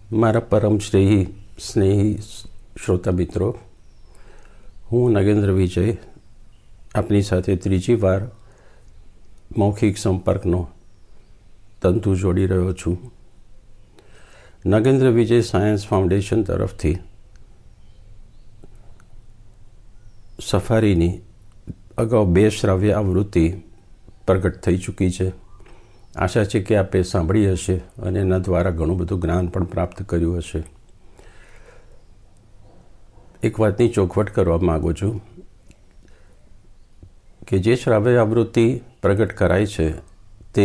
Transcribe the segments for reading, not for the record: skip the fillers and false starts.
મારા પરમ સ્નેહી શ્રોતા મિત્રો, હું નગેન્દ્ર વિજય આપની સાથે ત્રીજી વાર મૌખિક સંપર્કનો તંતુ જોડી રહ્યો છું. નગેન્દ્ર વિજય સાયન્સ ફાઉન્ડેશન તરફથી સફારીની અગાઉ 2 શ્રાવ્ય આવૃત્તિ પ્રગટ થઈ ચૂકી છે. આશા છે કે આપે સાંભળી હશે અને એના દ્વારા ઘણું બધું જ્ઞાન પણ પ્રાપ્ત કર્યું હશે. એક વાતની ચોખવટ કરવા માગું છું કે જે શ્રાવ્ય આવૃત્તિ પ્રગટ કરાઈ છે તે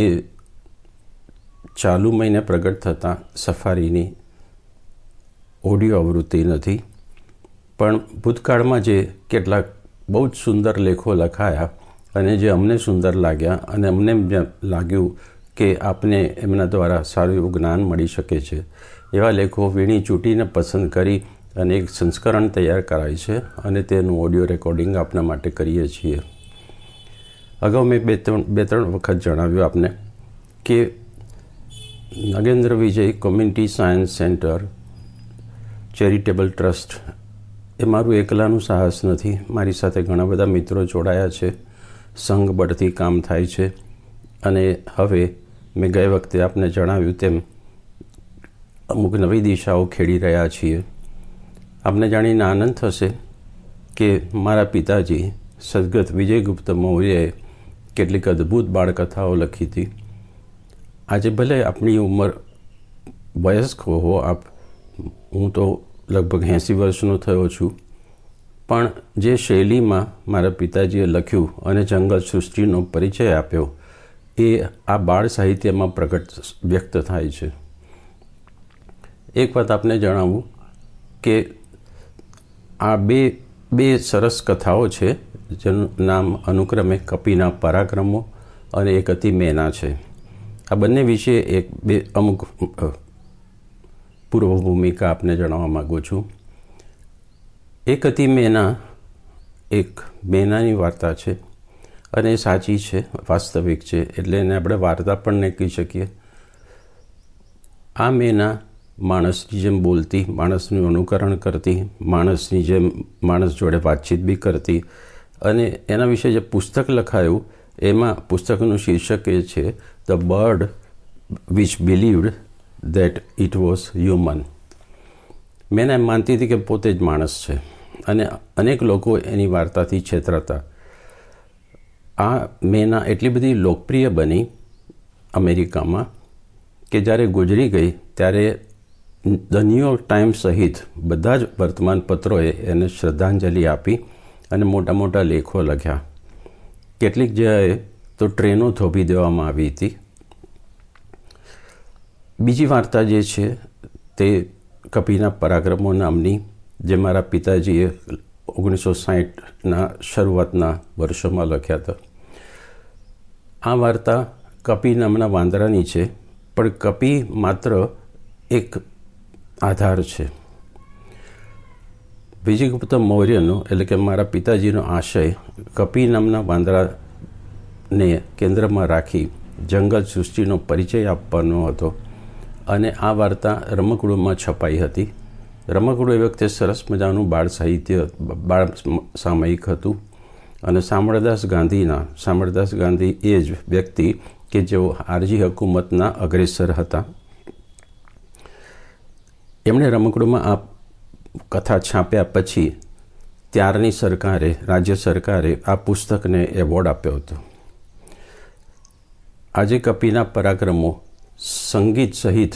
ચાલુ મહિને પ્રગટ થતાં સફારીની ઓડિયો આવૃત્તિ નથી, પણ ભૂતકાળમાં જે કેટલાક બહુ જ સુંદર લેખો લખાયા અને જે અમને સુંદર લાગ્યા અને અમને લાગ્યું કે આપને એમના દ્વારા સારું એવું જ્ઞાન મળી શકે છે, એવા લેખો વીણી ચૂંટીને પસંદ કરી અને એક સંસ્કરણ તૈયાર કરાય છે અને તેનું ઓડિયો રેકોર્ડિંગ આપના માટે કરીએ છીએ. અગાઉ મેં બે ત્રણ વખત જણાવ્યું આપને કે Nagendra Vijay community science centre charitable trust એ મારું એકલાનું સાહસ નથી. મારી સાથે ઘણા બધા મિત્રો જોડાયા છે, સંઘબળથી કામ થાય છે અને હવે મેં ગઈ વખતે આપને જણાવ્યું તેમ અમુક નવી દિશાઓ ખેડી રહ્યા છીએ. આપને જાણીને આનંદ થશે કે મારા પિતાજી સદગત વિજયગુપ્ત મૌર્યએ કેટલીક અદ્ભુત બાળકથાઓ લખી હતી. આજે ભલે આપણી ઉંમર વયસ્ક હો આપ, હું તો લગભગ 80 વર્ષનો થયો છું, પણ જે શૈલીમાં મારા પિતાજીએ લખ્યું અને જંગલ સૃષ્ટિનો પરિચય આપ્યો એ આ બાળ સાહિત્યમાં પ્રગટ વ્યક્ત થાય છે. એક વાત આપને જણાવું કે આ બે સરસ કથાઓ છે જેનું નામ અનુક્રમે કપિના પરાક્રમો અને એક હતી મેના છે. આ બંને વિશે અમુક પૂર્વ ભૂમિકા આપને જણાવવા માગું છું. એક હતી મેના એક મેનાની વાર્તા છે અને એ સાચી છે, વાસ્તવિક છે, એટલે એને આપણે વાર્તા પણ નહીં કહી શકીએ. આ મેના માણસની જેમ બોલતી, માણસનું અનુકરણ કરતી, માણસની જેમ માણસ જોડે વાતચીત બી કરતી અને એના વિશે જે પુસ્તક લખાયું એમાં પુસ્તકનું શીર્ષક એ છે the bird which believed that it was human. મેના એમ માનતી હતી કે પોતે જ માણસ છે અને અનેક લોકો એની વાર્તાથી છેતરાતા. આ મેના એટલી બધી લોકપ્રિય બની અમેરિકામાં કે જ્યારે ગુજરી ગઈ ત્યારે ધ ન્યૂયોર્ક ટાઈમ્સ સહિત બધા જ વર્તમાનપત્રોએ એને શ્રદ્ધાંજલિ આપી અને મોટા મોટા લેખો લખ્યા. કેટલીક જગ્યાએ તો ટ્રેનો થોભી દેવામાં આવી હતી. બીજી વાર્તા જે છે તે કપિના પરાક્રમો નામની, જે મારા પિતાજીએ 1960ના શરૂઆતના વર્ષોમાં લખ્યા હતા. આ વાર્તા કપિ નામના વાંદરાની છે, પણ કપિ માત્ર એક આધાર છે. વિજયગુપ્ત મૌર્યનો એટલે કે મારા પિતાજીનો આશય કપિ નામના વાંદરાને કેન્દ્રમાં રાખી જંગલ સૃષ્ટિનો પરિચય આપવાનો હતો અને આ વાર્તા રમકડુમાં છપાઈ હતી. રમકડું એ વખતે સરસ મજાનું બાળ સામયિક હતું અને શામળદાસ ગાંધી એ જ વ્યક્તિ કે જેઓ આરજી હુકુમતના અગ્રેસર હતા. એમણે રમકડુમાં આ કથા છાપ્યા પછી ત્યારની રાજ્ય સરકારે આ પુસ્તકને એવોર્ડ આપ્યો હતો. આજે કપિના પરાક્રમો સંગીત સહિત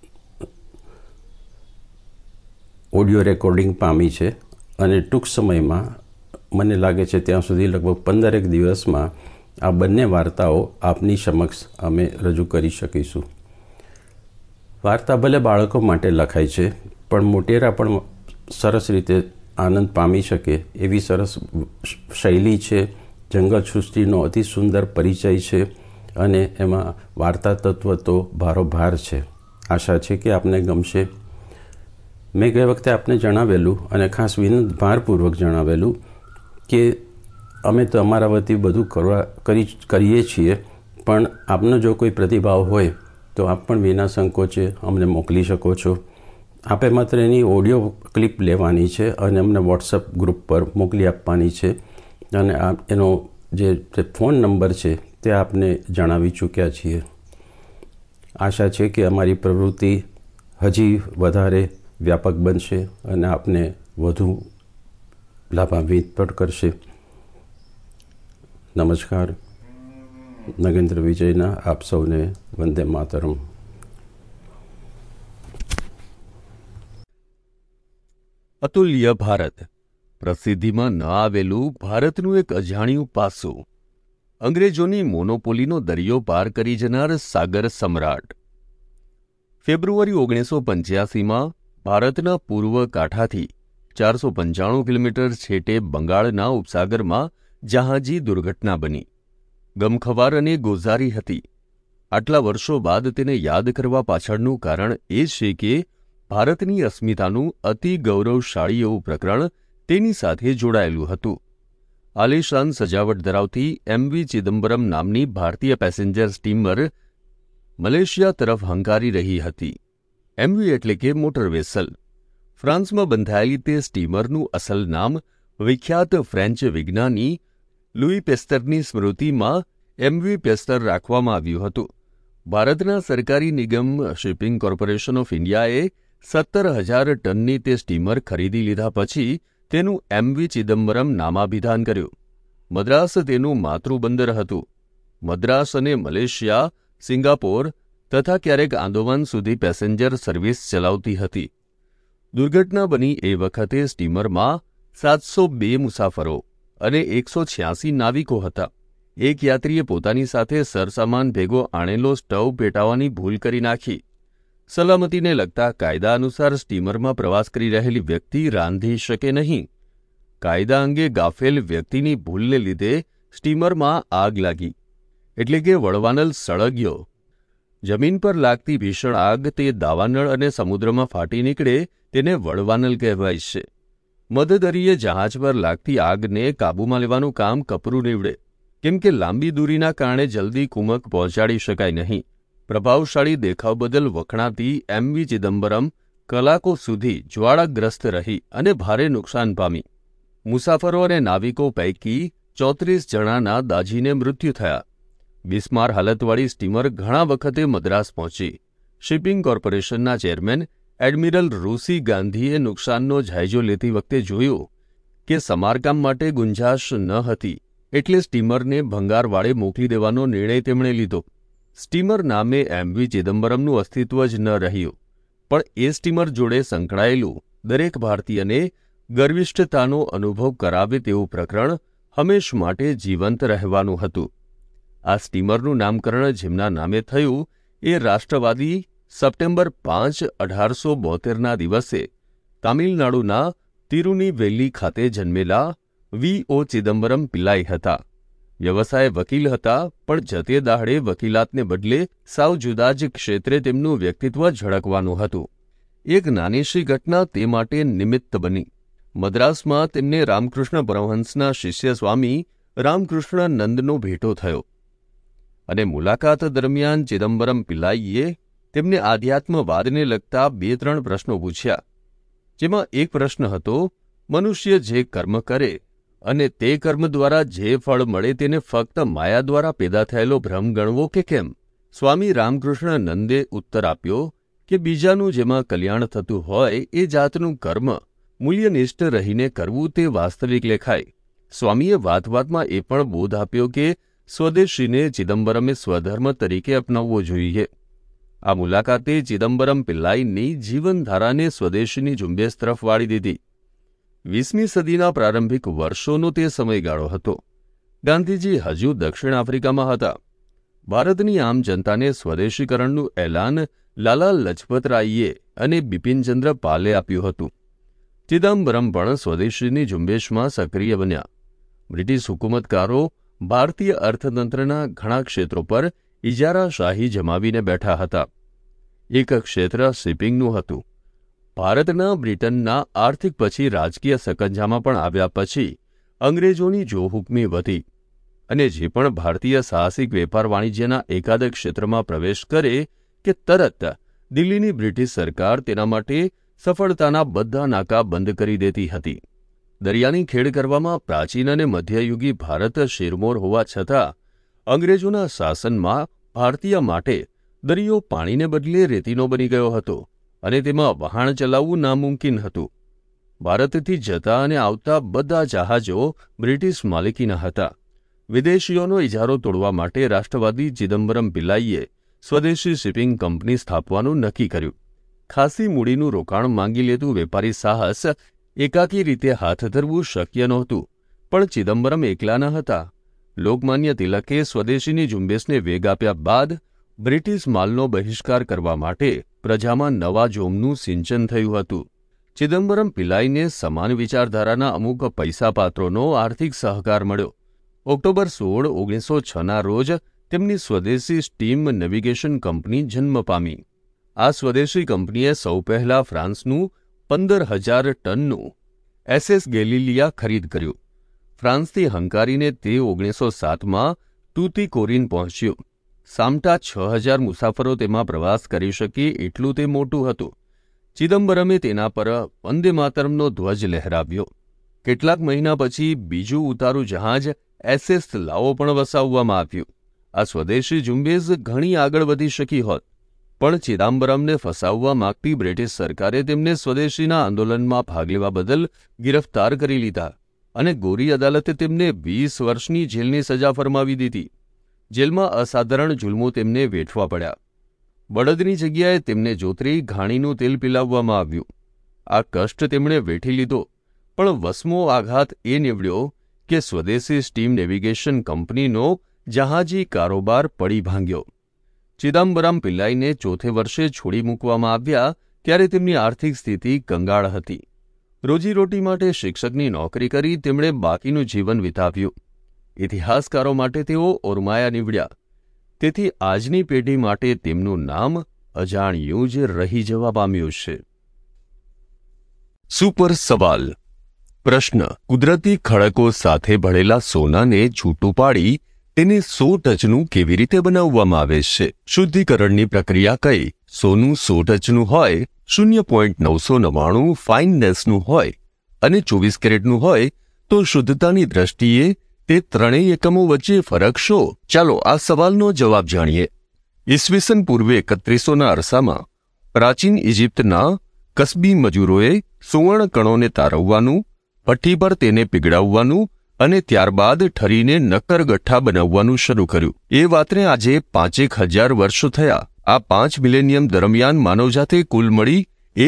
ઓડિયો રેકોર્ડિંગ પામી છે અને ટૂંક સમયમાં મને લાગે છે ત્યાં સુધી લગભગ 15 દિવસમાં આ બંને વાર્તાઓ આપની સમક્ષ અમે રજૂ કરી શકીશું. વાર્તા ભલે બાળકો માટે લખાય છે, પણ મોટેરા પણ સરસ રીતે આનંદ પામી શકે એવી સરસ શૈલી છે. જંગલ સૃષ્ટિનો અતિ સુંદર પરિચય છે અને એમાં વાર્તા તત્વ તો ભારોભાર છે. આશા છે કે આપને ગમશે. મેં ગઈ વખતે આપને જણાવેલું અને ખાસ ભારપૂર્વક જણાવેલું કે અમે તો અમારા વતી બધું કરીએ છીએ, પણ આપનો જો કોઈ પ્રતિભાવ હોય તો આપ પણ વિના સંકોચે અમને મોકલી શકો છો આપે માત્ર એની ઓડિયો ક્લિપ લેવાની છે અને અમને વોટ્સઅપ ગ્રુપ પર મોકલી આપવાની છે અને એનો જે ફોન નંબર છે તે આપને જણાવી ચૂક્યા છીએ. આશા છે કે અમારી પ્રવૃત્તિ હજી વધારે વ્યાપક બનશે અને આપને વધુ લાભાન્વિત પણ કરશે. નમસ્કાર. નગેન્દ્ર વિજયના આપ સૌને વંદે માતરમ. અતુલ્ય ભારત, પ્રસિદ્ધિમાં ન આવેલું ભારતનું એક અજાણ્યું પાસું, અંગ્રેજોની મોનોપોલીનો દરિયો પાર કરી જનાર સાગર સમ્રાટ. ફેબ્રુઆરી 1985માં ભારતના પૂર્વ કાંઠાથી 495 કિલોમીટર છેટે બંગાળના ઉપસાગરમાં જહાજી દુર્ઘટના બની. ગમખવાર અને ગોઝારી હતી. આટલા વર્ષો બાદ તેને યાદ કરવા પાછળનું કારણ એ છે કે ભારતની અસ્મિતાનું અતિ ગૌરવશાળી એવું પ્રકરણ તેની સાથે જોડાયેલું હતું. આલિશાન સજાવટ ધરાવતી MV ચિદમ્બરમ નામની ભારતીય પેસેન્જર સ્ટીમર મલેશિયા તરફ હંકારી રહી હતી. MV એટલે કે મોટર વેસલ. ફ્રાન્સમાં બંધાયેલી તે સ્ટીમરનું અસલ નામ વિખ્યાત ફ્રેન્ચ વિજ્ઞાની લુઈ પેસ્તરની સ્મૃતિમાં MV પેસ્તર રાખવામાં આવ્યું હતું. ભારતના સરકારી નિગમ શિપિંગ કોર્પોરેશન ઓફ ઇન્ડિયાએ 17,000 ટનની તે સ્ટીમર ખરીદી લીધા પછી તેનું MV ચિદમ્બરમ નામાભિધાન કર્યું. મદ્રાસ તેનું માતૃબંદર હતું. મદ્રાસ અને મલેશિયા, સિંગાપોર તથા ક્યારેક આંદોમાન સુધી પેસેન્જર સર્વિસ ચલાવતી હતી. દુર્ઘટના બની એ વખતે સ્ટીમરમાં 702 મુસાફરો અને 186 નાવિકો હતા. એક યાત્રીએ પોતાની સાથે સરસામાન ભેગો આણેલો સ્ટવ પેટાવવાની ભૂલ કરી નાખી. સલામતીને લગતા કાયદા અનુસાર સ્ટીમરમાં પ્રવાસ કરી રહેલી વ્યક્તિ રાંધી શકે નહીં. કાયદા અંગે ગાફેલ વ્યક્તિની ભૂલને લીધે સ્ટીમરમાં આગ લાગી, એટલે કે વળવાનળ સળગ્યો. જમીન પર લાગતી ભીષણ આગ તે દાવાનળ અને સમુદ્રમાં ફાટી નીકળે તેને વળવાનળ કહેવાય છે. મધદરિયે જહાજ પર લાગતી આગને કાબૂમાં લેવાનું કામ કપરું નીવડે, કેમ કે લાંબી દૂરીના કારણે જલ્દી કુમક પહોંચાડી શકાય નહીં. પ્રભાવશાળી દેખાવ બદલ વખણાતી MV ચિદમ્બરમ કલાકો સુધી જ્વાળાગ્રસ્ત રહી અને ભારે નુકસાન પામી. મુસાફરો અને નાવિકો પૈકી 34 જણાના દાઝીને મૃત્યુ થયા. બિસ્માર હાલતવાળી સ્ટીમર ઘણા વખતે મદ્રાસ પહોંચી. શિપિંગ કોર્પોરેશનના ચેરમેન એડમિરલ રૂસી ગાંધીએ નુકસાનનો જાયજો લેતી વખતે જોયું કે સમારકામ માટે ગુંજાશ ન હતી, એટલે સ્ટીમરને ભંગારવાડે મોકલી દેવાનો નિર્ણય તેમણે લીધો. સ્ટીમર નામે MV ચિદમ્બરમનું અસ્તિત્વ જ ન રહ્યું, પણ એ સ્ટીમર જોડે સંકળાયેલું દરેક ભારતીયને ગર્વિષ્ઠતાનો અનુભવ કરાવે તેવું પ્રકરણ હંમેશ માટે જીવંત રહેવાનું હતું. આ સ્ટીમરનું નામકરણ જેમના નામે થયું એ રાષ્ટ્રવાદી સપ્ટેમ્બર 5, 1872ના દિવસે તામિલનાડુના તિરુનીવેલી ખાતે જન્મેલા V.O. ચિદમ્બરમ પિલ્લાઈ હતા. વ્યવસાય વકીલ હતા, પણ જતે દાહડે વકીલાતને બદલે સાવ જુદા જ ક્ષેત્રે તેમનું વ્યક્તિત્વ ઝળકવાનું હતું. એક નાનીશી ઘટના તે માટે નિમિત્ત બની. મદ્રાસમાં તેમને રામકૃષ્ણ પરમહંસના શિષ્ય સ્વામી રામકૃષ્ણ નંદનો ભેટો થયો અને મુલાકાત દરમિયાન ચિદમ્બરમ પિલ્લાઈએ તેમને આધ્યાત્મવાદને લગતા 2-3 પ્રશ્નો પૂછ્યા. જેમાં એક પ્રશ્ન હતો, મનુષ્ય જે કર્મ કરે અને તે કર્મ દ્વારા જે ફળ મળે તેને ફક્ત માયા દ્વારા પેદા થયેલો ભ્રમ ગણવો કે કેમ? સ્વામી રામકૃષ્ણ નંદે ઉત્તર આપ્યો કે બીજાનું જેમાં કલ્યાણ થતું હોય એ જાતનું કર્મ મૂલ્યનિષ્ઠ રહીને કરવું તે વાસ્તવિક લેખાય. સ્વામીએ વાતમાં એ પણ બોધ આપ્યો કે સ્વદેશીને ચિદમ્બરમે સ્વધર્મ તરીકે અપનાવવો જોઈએ. આ મુલાકાતે ચિદમ્બરમ પિલ્લાઈની જીવનધારાને સ્વદેશીની ઝુંબેશ તરફ વાળી દીધી. 20મી સદીના પ્રારંભિક વર્ષોનો તે સમયગાળો હતો. ગાંધીજી હજુ દક્ષિણ આફ્રિકામાં હતા. ભારતની આમ જનતાને સ્વદેશીકરણનું એલાન લાલા લજપતરાયે અને બિપિનચંદ્ર પાલે આપ્યું હતું. ચિદમ્બરમ પણ સ્વદેશીની ઝુંબેશમાં સક્રિય બન્યા. બ્રિટિશ હુકુમતકારો ભારતીય અર્થતંત્રના ઘણા ક્ષેત્રો પર ઇજારાશાહી જમાવીને બેઠા હતા. એક ક્ષેત્ર શિપિંગનું હતું. ભારતના બ્રિટનના આર્થિક પછી રાજકીય સકંજામાં પણ આવ્યા પછી અંગ્રેજોની જોહુકમી વધી અને જે પણ ભારતીય સાહસિક વેપાર વાણિજ્યના એકાદ ક્ષેત્રમાં પ્રવેશ કરે કે તરત દિલ્હીની બ્રિટિશ સરકાર તેના માટે સફળતાના બધા નાકા બંધ કરી દેતી હતી. દરિયાની ખેડ કરવામાં પ્રાચીન અને મધ્યયુગી ભારત શેરમોર હોવા છતાં અંગ્રેજોના શાસનમાં ભારતીય માટે દરિયો પાણીને બદલે રેતીનો બની ગયો હતો અને તેમાં વહાણ ચલાવવું નામુમકિન હતું. ભારતથી જતા અને આવતા બધા જહાજો બ્રિટિશ માલિકીના હતા. વિદેશીઓનો ઇજારો તોડવા માટે રાષ્ટ્રવાદી ચિદમ્બરમ પિલ્લાઈએ સ્વદેશી શિપિંગ કંપની સ્થાપવાનું નક્કી કર્યું. ખાસી મૂડીનું રોકાણ માંગી લેતું વેપારી સાહસ એકાકી રીતે હાથ ધરવું શક્ય નહોતું, પણ ચિદમ્બરમ એકલા ન હતા. લોકમાન્ય તિલકે સ્વદેશીની ઝુંબેશને વેગ આપ્યા બાદ બ્રિટિશ માલનો બહિષ્કાર કરવા માટે પ્રજામાં નવા જોમનું સિંચન થયું હતું. ચિદમ્બરમ પિલ્લાઈને સમાન વિચારધારાના અમુક પૈસાપાત્રોનો આર્થિક સહકાર મળ્યો. ઓક્ટોબર 16, 1906ના રોજ તેમની સ્વદેશી સ્ટીમ નેવિગેશન કંપની જન્મ પામી. આ સ્વદેશી કંપનીએ સૌ પહેલા ફ્રાન્સનું 15,000 ટનનું SS ગેલિલિયા ખરીદ કર્યું. ફ્રાન્સથી હંકારીને તે 1907માં તુતીકોરીન પહોંચ્યું. સામટા 6,000 મુસાફરો તેમાં પ્રવાસ કરી શકે એટલું તે મોટું હતું. ચિદમ્બરમે તેના પર વંદે માતરમનો ધ્વજ લહેરાવ્યો. કેટલાક મહિના પછી બીજું ઉતારું જહાજ SS લાવો પણ વસાવવામાં આવ્યું. આ સ્વદેશી ઝુંબેશ ઘણી આગળ વધી શકી હોત, પણ ચિદમ્બરમને ફસાવવા માંગતી બ્રિટિશ સરકારે તેમને સ્વદેશીના આંદોલનમાં ભાગ લેવા બદલ ગિરફ્તાર કરી લીધા અને ગોરી અદાલતે તેમને 20 વર્ષની જેલની સજા ફરમાવી દીધી. જેલમાં અસાધારણ જુલ્મો તેમને વેઠવા પડ્યા. બળદની જગ્યાએ તેમને જોતરી ઘાણીનું તેલ પીલાવવામાં આવ્યું. આ કષ્ટ તેમણે વેઠી લીધો, પણ વસમો આઘાત એ નીવડ્યો કે સ્વદેશી સ્ટીમ નેવિગેશન કંપનીનો જહાજી કારોબાર પડી ભાંગ્યો. ચિદમ્બરમ પિલ્લાઈને ચોથે વર્ષે છોડી મૂકવામાં આવ્યા ત્યારે તેમની આર્થિક સ્થિતિ કંગાળ હતી. રોજીરોટી માટે શિક્ષકની નોકરી કરી તેમણે બાકીનું જીવન વિતાવ્યું. ઇતિહાસકારો માટે તેઓ ઓરમાયા નીવડ્યા. તેથી આજની પેઢી માટે તેમનું નામ અજાણ્યું જ રહી જવા પામ્યું છે. સુપર સવાલ. પ્રશ્ન: કુદરતી ખડકો સાથે ભળેલા સોનાને છૂટું પાડી તેને 100 ટચનું કેવી રીતે બનાવવામાં આવે છે? શુદ્ધિકરણની પ્રક્રિયા કઈ? સોનું 100 ટચનું હોય, 0.999 ફાઇનનેસનું હોય અને 24 કેરેટનું હોય તો શુદ્ધતાની દ્રષ્ટિએ તે ત્રણેય એકમો વચ્ચે ફરક શો? ચાલો આ સવાલનો જવાબ જાણીએ. ઈસવીસન પૂર્વે 3100ના અરસામાં પ્રાચીન ઇજિપ્તના કસબી મજૂરોએ સુવર્ણ કણોને તારવવાનું, ભઠ્ઠી પર તેને પીગળાવવાનું અને ત્યારબાદ ઠરીને નક્કર ગઠ્ઠા બનાવવાનું શરૂ કર્યું. એ વાતને આજે 5,000 વર્ષ થયા. આ 5 મિલેનિયમ દરમિયાન માનવજાતે કુલ મળી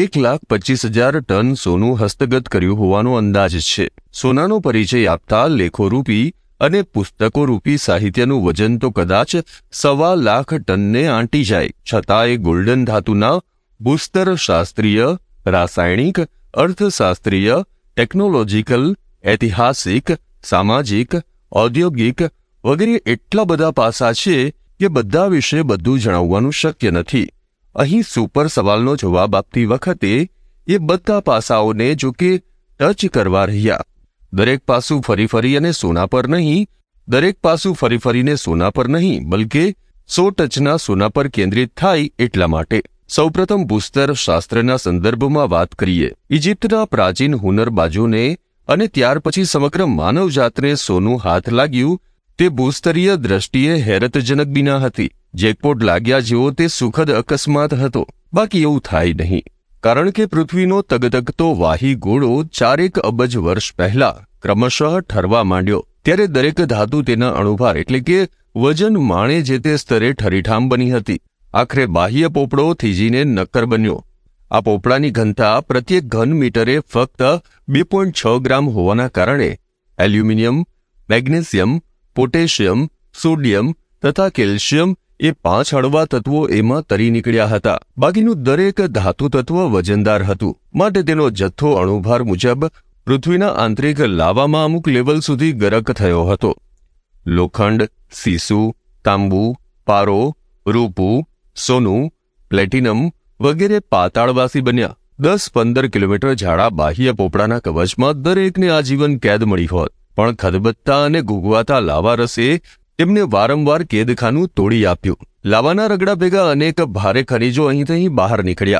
1,25,000 ટન સોનું હસ્તગત કર્યું હોવાનો અંદાજ છે. સોનાનો પરિચય આપતા લેખોરૂપી અને પુસ્તકોરૂપી સાહિત્યનું વજન તો કદાચ 1,25,000 ટનને આંટી જાય. છતાં એ ગોલ્ડન ધાતુના ભૂસ્તર શાસ્ત્રીય, રાસાયણિક, અર્થશાસ્ત્રીય, ટેકનોલોજીકલ, ઐતિહાસિક, સામાજિક, ઔદ્યોગિક વગેરે એટલા બધા પાસા છે કે બધા વિશે બધું જણાવવાનું શક્ય નથી. અહીં સુપર સવાલનો જવાબ આપતી વખતે એ બધા પાસાઓને જો કે ટચ કરવા રહ્યા. દરેક પાસું ફરી અને સોના પર નહીં, દરેક પાસું ફરીને સોના પર નહીં, બલકે 100 ટચના સોના પર કેન્દ્રિત થાય એટલા માટે. સૌપ્રથમ ભૂસ્તર શાસ્ત્રના સંદર્ભમાં વાત કરીએ. ઇજિપ્તના પ્રાચીન હુનરબાજોને અને ત્યાર પછી સમગ્ર માનવજાતને સોનું હાથ લાગ્યું તે ભૂસ્તરીય દ્રષ્ટિએ હેરતજનક બિના હતી. જેકપોટ લાગ્યા જેવો તે સુખદ અકસ્માત હતો. બાકી એવું થાય નહીં, કારણ કે પૃથ્વીનો તગતગતો વાહી ગોળો 4 અબજ વર્ષ પહેલા ક્રમશઃ ઠરવા માંડ્યો. ત્યારે દરેક ધાતુ તેના અણુભાર એટલે કે વજન માણે જે તે સ્તરે ઠરીઠામ બની હતી. આખરે બાહ્ય પોપડો થીજીને નક્કર બન્યો. આ પોપડાની ઘનતા પ્રત્યેક ઘન મીટરે ફક્ત 2.6 ગ્રામ હોવાના કારણે એલ્યુમિનિયમ, મેગ્નેશિયમ, પોટેશિયમ, સોડિયમ તથા કેલ્શિયમ એ 5 હળવા તત્વો એમાં તરી નીકળ્યા હતા. બાકીનું દરેક ધાતુ તત્વ વજનદાર હતું, માટે તેનો જથ્થો અણુભાર મુજબ પૃથ્વીના આંતરિક લાવામાં અમુક લેવલ સુધી ગરક થયો હતો. લોખંડ, સીસુ, તાંબુ, પારો, રૂપું, સોનું, પ્લેટિનમ વગેરે પાતાળવાસી બન્યા. 10-15 કિલોમીટર જાડા બાહ્ય પોપડાના કવચમાં દરેકને આજીવન કેદ મળી હોત, પણ ખદબત્તા અને ગુગવાતા લાવા રસે તેમને વારંવાર કેદખાનું તોડી આપ્યું. લાવાના રગડા ભેગા અનેક ભારે ખનીજો અહીં બહાર નીકળ્યા.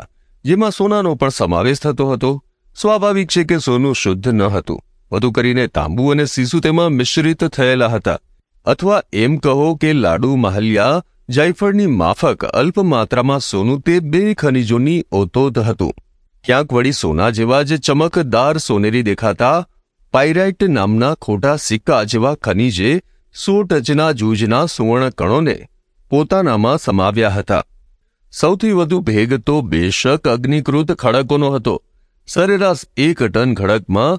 જેમાં સોનાનો પણ સમાવેશ થતો હતો. સ્વાભાવિક છે કે સોનું શુદ્ધ ન હતું. વધુ કરીને તાંબુ અને સીસુ તેમાં મિશ્રિત થયેલા હતા. અથવા એમ કહો કે લાડુ મહાલ્યા જાયફળની માફક અલ્પ માત્રામાં સોનું તે બે ખનિજોની ઓતોત હતું. ક્યાંક વળી સોના જેવા જ ચમકદાર સોનેરી દેખાતા પાયરાઇટ નામના ખોટા સિક્કા જેવા ખનિજે 100 ટચના જૂજના સુવર્ણ કણોને પોતાનામાં સમાવ્યા હતા. સૌથી વધુ ભેગ તો બેશક અગ્નિકૃત ખડકોનો હતો. સરેરાશ 1 ટન ખડકમાં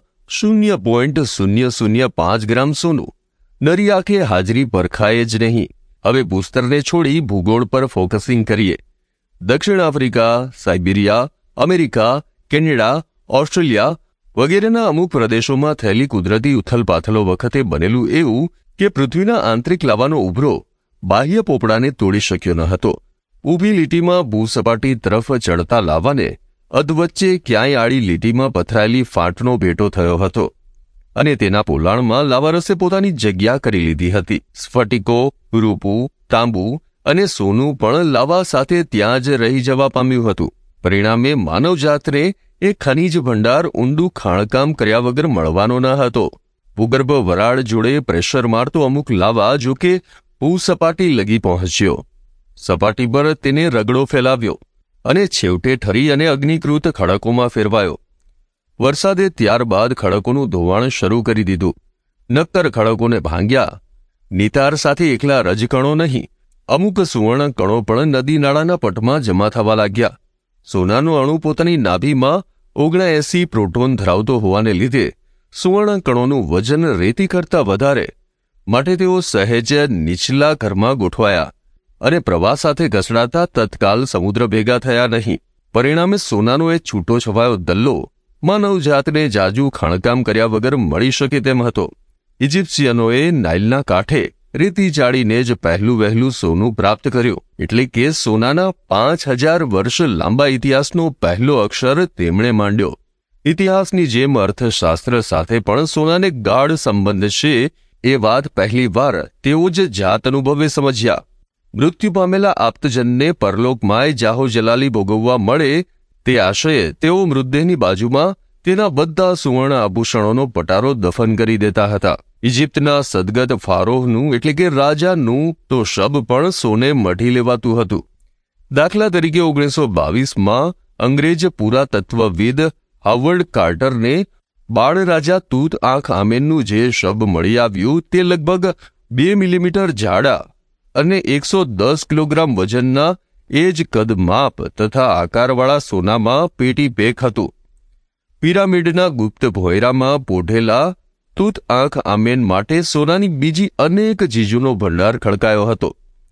0.005 ગ્રામ સોનું. નરી આંખે હાજરી પરખાય જ નહીં. હવે ભૂસ્તરને છોડી ભૂગોળ પર ફોકસિંગ કરીએ. દક્ષિણ Africa, Siberia, America, Canada, Australia વગેરેના અમુક પ્રદેશોમાં થયેલી કુદરતી ઉથલપાથલો વખતે બનેલું એવું કે પૃથ્વીના આંતરિક લાવાનો ઉભરો બાહ્ય પોપડાને તોડી શક્યો ન હતો. ઊભી લીટીમાં ભૂસપાટી તરફ ચડતા લાવાને અધવચ્ચે ક્યાંય આડી લીટીમાં પથરાયેલી ફાંટનો ભેટો થયો હતો અને તેના પોલાણમાં લાવારસે પોતાની જગ્યા કરી લીધી હતી. સ્ફટિકો, રૂપું, તાંબુ અને સોનું પણ લાવા સાથે ત્યાં જ રહી જવા પામ્યું હતું. પરિણામે માનવજાતને એક ખનીજ ભંડાર ઊંડું ખાણકામ કર્યા વગર મળવાનો ન હતો. ભૂગર્ભ વરાળ જોડે પ્રેશર મારતો અમુક લાવા જોકે ભૂસપાટી લગી પહોંચ્યો. સપાટી પર તેને રગડો ફેલાવ્યો અને છેવટે ઠરી અને અગ્નિકૃત ખડકોમાં ફેરવાયો. વરસાદે ત્યારબાદ ખડકોનું ધોવાણ શરૂ કરી દીધું. નક્કર ખડકોને ભાંગ્યા. નિતાર સાથે એકલા રજકણો નહીં, અમુક સુવર્ણ કણો પણ નદી નાળાના પટમાં જમા થવા લાગ્યા. સોનાનો અણુ પોતાની નાભીમાં 79 પ્રોટોન ધરાવતો હોવાને લીધે સુવર્ણ કણોનું વજન રેતી કરતાં વધારે. માટે તેઓ સહેજ નીચલા ઘરમાં ગોઠવાયા અને પ્રવાહ સાથે ઘસડાતા તત્કાલ સમુદ્ર ભેગા થયા નહીં. પરિણામે સોનાનો એ છૂટો છવાયો દલ્લો માનવજાતને જાજુ ખાણકામ કર્યા વગર મળી શકે તેમ હતો. ઇજિપ્શિયનોએ નાઇલના કાંઠે રેતી જાળીને જ પહેલું વહેલું સોનું પ્રાપ્ત કર્યું. એટલે કે સોનાના 5000 વર્ષ લાંબા ઇતિહાસનો પહેલો અક્ષર તેમણે માંડ્યો. ઇતિહાસની જેમ અર્થશાસ્ત્ર સાથે પણ સોનાને ગાઢ સંબંધ છે એ વાત પહેલી વાર તેઓ જ જાત અનુભવે સમજ્યા. મૃત્યુ પામેલા આપ્તજનને પરલોકમાંય જાહો જલાલી ભોગવવા મળે તે આશયે તેઓ મૃતદેહની બાજુમાં તેના બધા સુવર્ણ આભૂષણોનો પટારો દફન કરી દેતા હતા. ઇજિપ્તના સદગત ફારોહનું એટલે કે રાજાનું તો શબ પણ સોને મઢી લેવાતું હતું. દાખલા તરીકે 1922માં અંગ્રેજ પુરાતત્વવિદ હાવર્ડ કાર્ટરને બાળ રાજા તૂત આંખ આમેનનું જે શબ મળી આવ્યું તે લગભગ 2 મિલીમીટર જાડા અને 110 કિલોગ્રામ વજનના એ જ કદ માપ તથા આકારવાળા સોનામાં પેટી પેક હતું. પિરામિડના ગુપ્ત ભોયરામાં પોઢેલા તૂત આંખ આમેન માટે સોનાની બીજી અનેક ચીજોનો ભંડાર ખડકાયો હતો.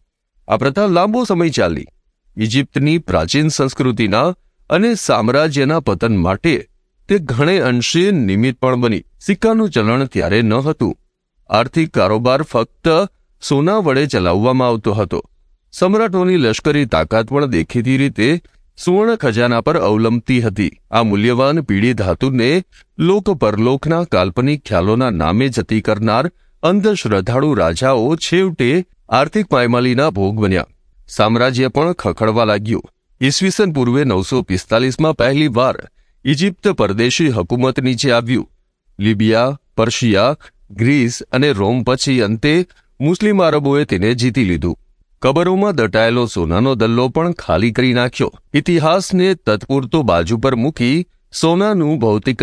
આ પ્રથા લાંબો સમય ચાલી. ઇજિપ્તની પ્રાચીન સંસ્કૃતિના અને સામ્રાજ્યના પતન માટે તે ઘણે અંશે નિમિત્ત પણ બની. સિક્કાનું ચલણ ત્યારે ન હતું. આર્થિક કારોબાર ફક્ત સોના વડે ચલાવવામાં આવતો હતો. સમ્રાટોની લશ્કરી તાકાત પણ દેખીતી રીતે સુવર્ણ ખજાના પર અવલંબતી હતી. આ મૂલ્યવાન પીળી ધાતુને લોક પરલોકના કાલ્પનિક ખ્યાલોના નામે જતી કરનાર અંધશ્રદ્ધાળુ રાજાઓ છેવટે આર્થિક પાયમાલીના ભોગ બન્યા. સામ્રાજ્ય પણ ખખડવા લાગ્યું. ઈસવીસન પૂર્વે 945માં પહેલી વાર ઇજિપ્ત પરદેશી હકુમત નીચે આવ્યું. લિબિયા, પર્શિયા, ગ્રીસ અને રોમ પછી અંતે મુસ્લિમ આરબોએ તેને જીતી લીધું. કબરોમાં દટાયેલો સોનાનો દલ્લો પણ ખાલી કરી નાખ્યો. ઇતિહાસને તત્પૂરતો બાજુ પર મૂકી સોનાનું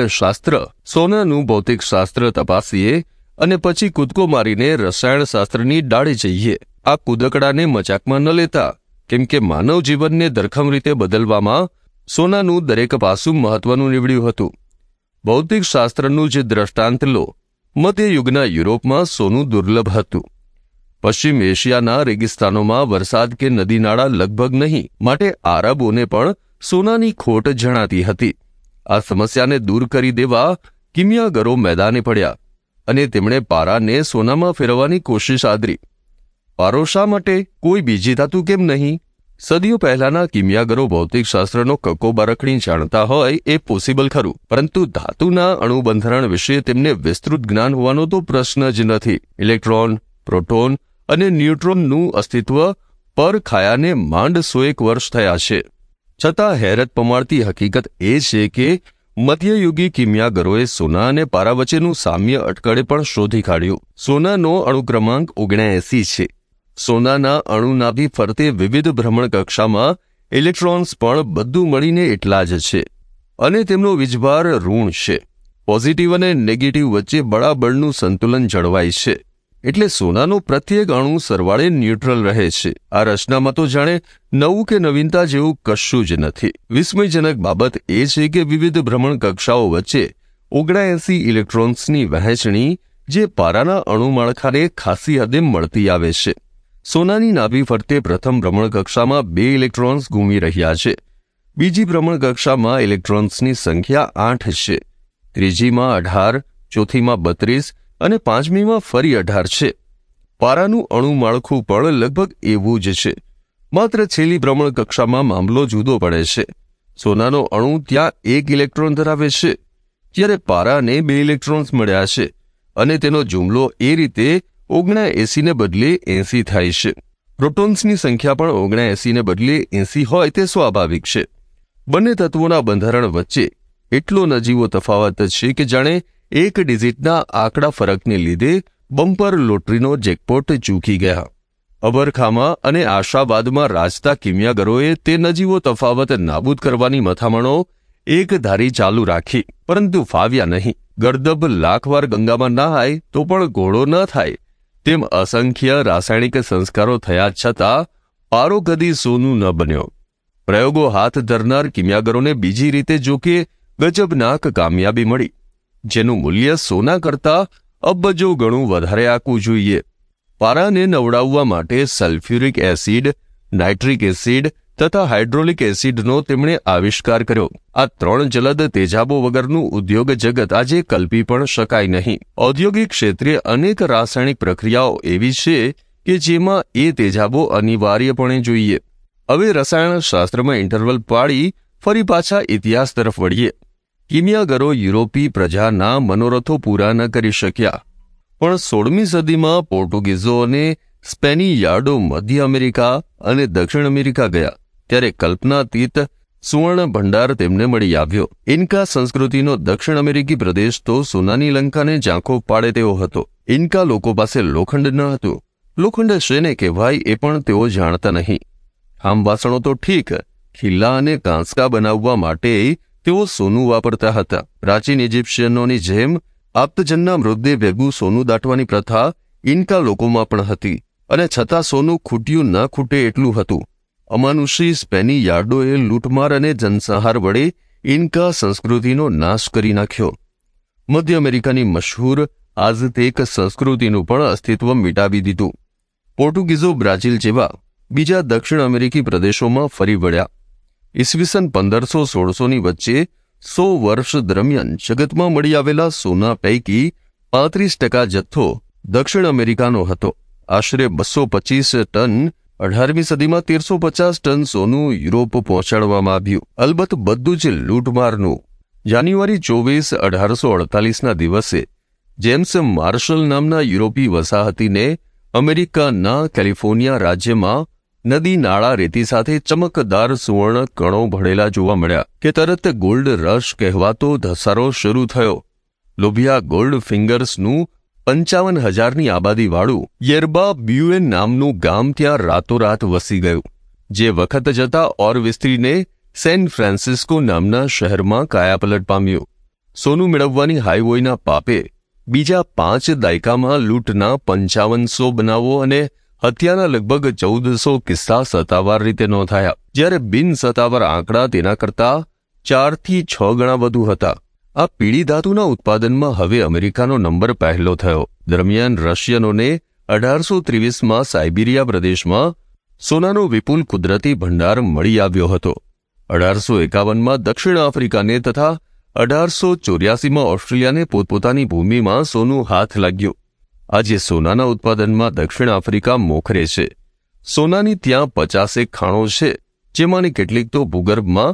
ભૌતિક શાસ્ત્ર તપાસીએ અને પછી કૂદકો મારીને રસાયણશાસ્ત્રની ડાળે જઈએ. આ કૂદકડાને મજાકમાં ન લેતા, કેમ કે માનવ જીવનને ધરખમ રીતે બદલવામાં સોનાનું દરેક પાસું મહત્વનું નીવડ્યું હતું. ભૌતિક શાસ્ત્રનું જે દ્રષ્ટાંત લો, મધ્યયુગના યુરોપમાં સોનું દુર્લભ હતું. પશ્ચિમ એશિયાના રેગિસ્તાનોમાં વરસાદ કે નદી નાળા લગભગ નહીં, માટે આરબોને પણ સોનાની ખોટ જણાતી હતી. આ સમસ્યાને દૂર કરી દેવા કિમિયાગરો મેદાને પડ્યા અને તેમણે પારાને સોનામાં ફેરવવાની કોશિશ આદરી. પારો શા માટે? કોઈ બીજી ધાતુ કેમ નહીં? સદીઓ પહેલાના કિમિયાગરો ભૌતિકશાસ્ત્રનો કક્કો બારખણી જાણતા હોય એ પોસિબલ ખરું, પરંતુ ધાતુના અણુબંધારણ વિશે તેમને વિસ્તૃત જ્ઞાન હોવાનો તો પ્રશ્ન જ નથી. ઇલેક્ટ્રોન, પ્રોટોન અને ન્યુટ્રોનનું અસ્તિત્વ પર ખાયાને માંડ 100 વર્ષ થયા છે. છતાં હેરત પમાડતી હકીકત એ છે કે મધ્યયુગી કિમિયાગરોએ સોના અને પારા વચ્ચેનું સામ્ય અટકળે પણ શોધી કાઢ્યું. સોનાનો અણુક્રમાંક 79 છે. સોનાના અણુનાભી ફરતે વિવિધ ભ્રમણકક્ષામાં ઇલેક્ટ્રોન્સ પણ બધું મળીને એટલા જ છે અને તેમનો વીજભાર ઋણ છે. પોઝિટિવ અને નેગેટિવ વચ્ચે બળાબળનું સંતુલન જળવાય છે, એટલે સોનાનો પ્રત્યેક અણુ સરવાળે ન્યુટ્રલ રહે છે. આ રચનામાં તો જાણે નવું કે નવીનતા જેવું કશું જ નથી. વિસ્મયજનક બાબત એ છે કે વિવિધ ભ્રમણકક્ષાઓ વચ્ચે 79 ઇલેક્ટ્રોન્સની વહેંચણી જે પારાના અણુમાળખાને ખાસી હદે મળતી આવે છે. સોનાની નાભી ફરતે પ્રથમ ભ્રમણકક્ષામાં 2 ઇલેક્ટ્રોન્સ ઘૂમી રહ્યા છે. બીજી ભ્રમણકક્ષામાં ઇલેક્ટ્રોન્સની સંખ્યા 8 છે. ત્રીજીમાં 18, ચોથીમાં 32 અને પાંચમીમાં ફરી 18 છે. પારાનું અણુમાળખું પણ લગભગ એવું જ છે, માત્ર છેલ્લી ભ્રમણકક્ષામાં મામલો જુદો પડે છે. સોનાનો અણુ ત્યાં 1 ઇલેક્ટ્રોન ધરાવે છે, જ્યારે પારાને 2 ઇલેક્ટ્રોન્સ મળ્યા છે અને તેનો જુમલો એ રીતે 79 ને બદલે 80 થાય છે. પ્રોટોન્સની સંખ્યા પણ 79 ને બદલે 80 હોય તે સ્વાભાવિક છે. બંને તત્વોના બંધારણ વચ્ચે એટલો નજીવો તફાવત છે કે જાણે એક ડિજિટના આંકડા ફરકને લીધે બમ્પર લોટરીનો જેકપોટ ચૂકી ગયા. અબરખામાં અને આશાવાદમાં રાજતા કિમિયાગરોએ તે નજીવો તફાવત નાબૂદ કરવાની મથામણો એક ધારી ચાલુ રાખી, પરંતુ ફાવ્યા નહીં. ગર્દભ લાખવાર ગંગામાં નહાય તો પણ ઘોડો ન થાય તેમ અસંખ્ય રાસાયણિક સંસ્કારો થયા છતાં પારો કદી સોનું ન બન્યો. પ્રયોગો હાથ ધરનાર કિમિયાગરોને બીજી રીતે જોકે ગજબનાક કામયાબી મળી, જેનું મૂલ્ય સોના કરતાં અબજો ગણું વધારે આંકવું જોઈએ. પારાને નવડાવવા માટે સલ્ફ્યુરિક એસિડ, નાઇટ્રિક એસિડ તથા હાઇડ્રોલિક એસિડનો તેમણે આવિષ્કાર કર્યો. આ 3 જલદ તેજાબો વગરનું ઉદ્યોગ જગત આજે કલ્પી પણ શકાય નહીં. ઔદ્યોગિક ક્ષેત્રે અનેક રાસાયણિક પ્રક્રિયાઓ એવી છે કે જેમાં એ તેજાબો અનિવાર્યપણે જોઈએ. હવે રસાયણશાસ્ત્રમાં ઇન્ટરવલ પાડી ફરી પાછા ઇતિહાસ તરફ વળીએ. કિમિયાગરો યુરોપી પ્રજાના મનોરથો પૂરા ન કરી શક્યા, પણ 16મી સદીમાં પોર્ટુગીઝો અને સ્પેનિયાર્ડો મધ્ય અમેરિકા અને દક્ષિણ અમેરિકા ગયા, ત્યારે કલ્પનાતીત સુવર્ણ ભંડાર તેમને મળી આવ્યો. ઇન્કા સંસ્કૃતિનો દક્ષિણ અમેરિકી પ્રદેશ તો સોનાની લંકાને ઝાંખો પાડે તેવો હતો. ઇન્કા લોકો પાસે લોખંડ ન હતું. લોખંડ શેને કહેવાય એ પણ તેઓ જાણતા નહીં. આમ વાસણો તો ઠીક, ખીલ્લા અને કાંસકા બનાવવા માટે તેઓ સોનું વાપરતા હતા. પ્રાચીન ઇજિપ્શિયનોની જેમ આપ્તજનના મૃતદેહ ભેગું સોનું દાટવાની પ્રથા ઇન્કા લોકોમાં પણ હતી, અને છતાં સોનું ખૂટ્યું ન ખૂટે એટલું હતું. અમાનુષી સ્પેની યાર્ડોએ લૂંટમાર અને જનસંહાર વડે ઇન્કા સંસ્કૃતિનો નાશ કરી નાખ્યો. મધ્ય અમેરિકાની મશહૂર આજતેક સંસ્કૃતિનું પણ અસ્તિત્વ મિટાવી દીધું. પોર્ટુગીઝો બ્રાઝિલ જેવા બીજા દક્ષિણ અમેરિકી પ્રદેશોમાં ફરી વળ્યા. ઈસવીસન 1500-1600ની વચ્ચે 100 વર્ષ દરમિયાન જગતમાં મળી આવેલા સોના પૈકી 35% જથ્થો દક્ષિણ અમેરિકાનો હતો. આશરે 225 ટન 18મી સદીમાં 1350 ટન સોનું યુરોપ પહોંચાડવામાં આવ્યું. અલબત્ત બધું જ લૂંટમારનું. જાન્યુઆરી 24, 1848ના દિવસે જેમ્સ માર્શલ નામના યુરોપી વસાહતીને અમેરિકાના કેલિફોર્નિયા રાજ્યમાં નદી નાળા રેતી સાથે ચમકદાર સુવર્ણ કણો ભળેલા જોવા મળ્યા કે તરત ગોલ્ડ રશ કહેવાતો ધસારો શરૂ થયો. લોભિયા ગોલ્ડ ફિંગર્સનું 55,000ની આબાદીવાળું યેરબા બ્યુએન નામનું ગામ ત્યાં રાતોરાત વસી ગયું, જે વખત જતાં ઓર વિસ્તરીને સેન ફ્રાન્સિસ્કો નામના શહેરમાં કાયાપલટ પામ્યું. સોનું મેળવવાની હાઈવોયના પાપે બીજા 5 દાયકામાં લૂંટના 5500 બનાવો અને હત્યાના લગભગ 1400 કિસ્સા સત્તાવાર રીતે નોંધાયા, જ્યારે બિન સત્તાવાર આંકડા તેના કરતાં 4 થી 6 ગણા વધુ હતા. આ પીળી ધાતુના ઉત્પાદનમાં હવે અમેરિકાનો નંબર પહેલો થયો. દરમિયાન રશિયનોને 1823માં સાઇબિરિયા પ્રદેશમાં સોનાનો વિપુલ કુદરતી ભંડાર મળી આવ્યો હતો. 1851માં દક્ષિણ આફ્રિકાને તથા 1884માં ઓસ્ટ્રેલિયાને પોતપોતાની ભૂમિમાં સોનું હાથ લાગ્યું. આજે સોનાના ઉત્પાદનમાં દક્ષિણ આફ્રિકા મોખરે છે. સોનાની ત્યાં 50 ખાણો છે, જેમાંની કેટલીક તો ભૂગર્ભમાં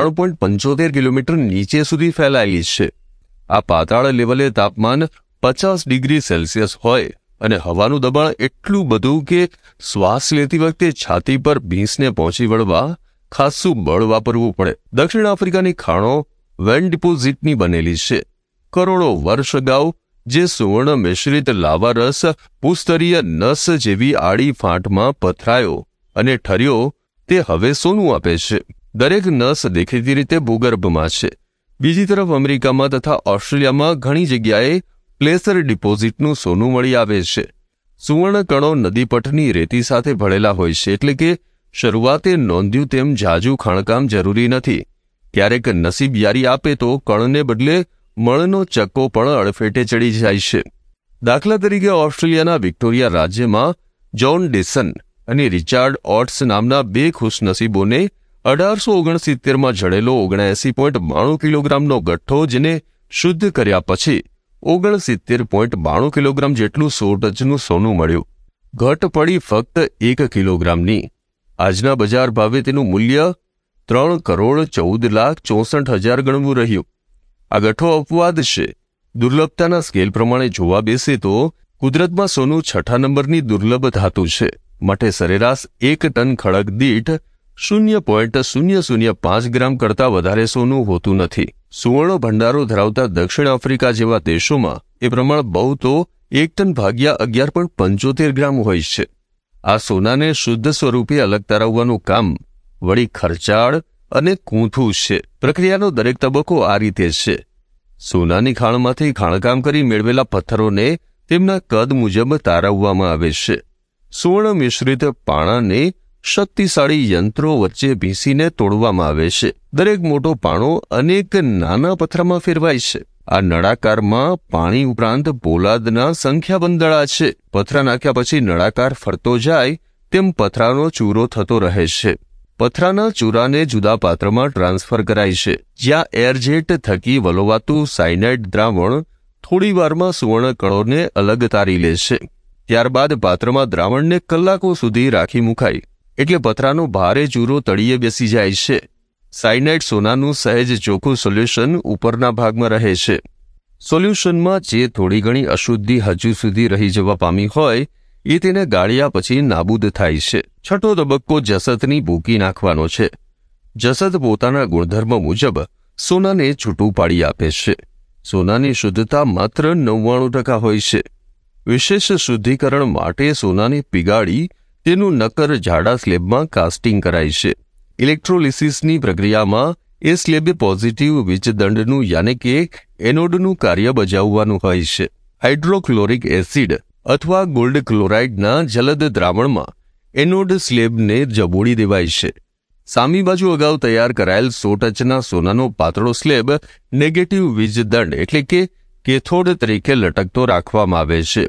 3.75 કિલોમીટર નીચે સુધી ફેલાયેલી છે. આ પાતાળ લેવલે તાપમાન 50 ડિગ્રી સેલ્સિયસ હોય અને હવાનું દબાણ એટલું બધું કે શ્વાસ લેતી વખતે છાતી પર ભીંસને પહોંચી વળવા ખાસ્સું બળ વાપરવું પડે. દક્ષિણ આફ્રિકાની ખાણો વેન ડિપોઝિટની બનેલી છે. કરોડો વર્ષ અગાઉ જે સુવર્ણ મિશ્રિત લાવા રસ ભૂસ્તરીય નસ જેવી આડી ફાંટમાં પથરાયો અને ઠર્યો તે હવે સોનું આપે છે. દરેક નસ દેખીતી રીતે ભૂગર્ભમાં છે. બીજી તરફ અમેરિકામાં તથા ઓસ્ટ્રેલિયામાં ઘણી જગ્યાએ પ્લેસર ડિપોઝિટનું સોનું મળી આવે છે. સુવર્ણ કણો નદીપટની રેતી સાથે ભળેલા હોય છે, એટલે કે શરૂઆતે નોંધ્યું તેમ જાજુ ખાણકામ જરૂરી નથી. ક્યારેક નસીબ યારી આપે તો કણને બદલે મળનો ચક્કો પણ અડફેટે ચડી જાય છે. દાખલા તરીકે ઓસ્ટ્રેલિયાના વિક્ટોરિયા રાજ્યમાં જ્હોન ડેસન અને રિચાર્ડ ઓટ્સ નામના બે ખુશનસીબોને 1869માં જડેલો 79.92 કિલોગ્રામનો ગઠ્ઠો, જેને શુદ્ધ કર્યા પછી 69.92 કિલોગ્રામ જેટલું 100 ટચનું સોનું મળ્યું. ઘટ પડી ફક્ત 1 કિલોગ્રામની. આજના બજાર ભાવે તેનું મૂલ્ય 3,14,64,000 ગણવું રહ્યું. આ ગઠ્ઠો અપવાદ છે. દુર્લભતાના સ્કેલ પ્રમાણે જોવા બેસે તો કુદરતમાં સોનું 6ઠા નંબરની દુર્લભ ધાતુ છે. માટે સરેરાશ 1 ટન ખડક દીઠ 0.005 ગ્રામ કરતાં વધારે સોનું હોતું નથી. સુવર્ણ ભંડારો ધરાવતા દક્ષિણ આફ્રિકા જેવા દેશોમાં એ પ્રમાણ બહુ તો 1 ટન ભાગ્યા 11.75 ગ્રામ હોય છે. આ સોનાને શુદ્ધ સ્વરૂપે અલગ તારવવાનું કામ વળી ખર્ચાળ અને કૂંથું છે. પ્રક્રિયાનો દરેક તબક્કો આ રીતે છે. સોનાની ખાણમાંથી ખાણકામ કરી મેળવેલા પથ્થરોને તેમના કદ મુજબ તારવવામાં આવે છે. સુવર્ણ મિશ્રિત પાણાને શક્તિશાળી યંત્રો વચ્ચે ભીંસીને તોડવામાં આવે છે. દરેક મોટો પાણો અનેક નાના પથ્થરમાં ફેરવાય છે. આ નળાકારમાં પાણી ઉપરાંત પોલાદના સંખ્યાબંધ દડા છે. પથ્થરા નાખ્યા પછી નળાકાર ફરતો જાય તેમ પથરાનો ચૂરો થતો રહે છે. પથરાના ચૂરાને જુદા પાત્રમાં ટ્રાન્સફર કરાય છે, જ્યાં એરજેટ થકી વલોવાતું સાયનાઇડ દ્રાવણ થોડી વારમાં સુવર્ણ કણોને અલગ તારી લે છે. ત્યારબાદ પાત્રમાં દ્રાવણને કલાકો સુધી રાખી મુકાય એટલે પથરાનો ભારે ચૂરો તળિયે બેસી જાય છે. સાયનાઇડ સોનાનું સહેજ ચોખ્ખું સોલ્યુશન ઉપરના ભાગમાં રહે છે. સોલ્યુશનમાં જે થોડી ઘણી અશુદ્ધિ હજુ સુધી રહી જવા પામી હોય એ તેને ગાળ્યા પછી નાબૂદ થાય છે. છઠ્ઠો તબક્કો જસતની ભૂકી નાખવાનો છે. જસત પોતાના ગુણધર્મ મુજબ સોનાને છૂટું પાડી આપે છે. સોનાની શુદ્ધતા માત્ર 99% હોય છે. વિશેષ શુદ્ધિકરણ માટે સોનાને પીગાળી તેનું નક્કર જાડા સ્લેબમાં કાસ્ટિંગ કરાય છે. ઇલેક્ટ્રોલિસિસની પ્રક્રિયામાં એ સ્લેબે પોઝિટિવ વીજદંડનું યાને કે એનોડનું કાર્ય બજાવવાનું હોય છે. હાઇડ્રોક્લોરિક એસિડ અથવા ગોલ્ડ ક્લોરાઇડના જલદ દ્રાવણમાં એનોડ સ્લેબને જબોડી દેવાય છે. સામી બાજુ અગાઉ તૈયાર કરાયેલ 100 ટચના સોનાનો પાતળો સ્લેબ નેગેટિવ વીજદંડ એટલે કે કેથોડ તરીકે લટકતો રાખવામાં આવે છે.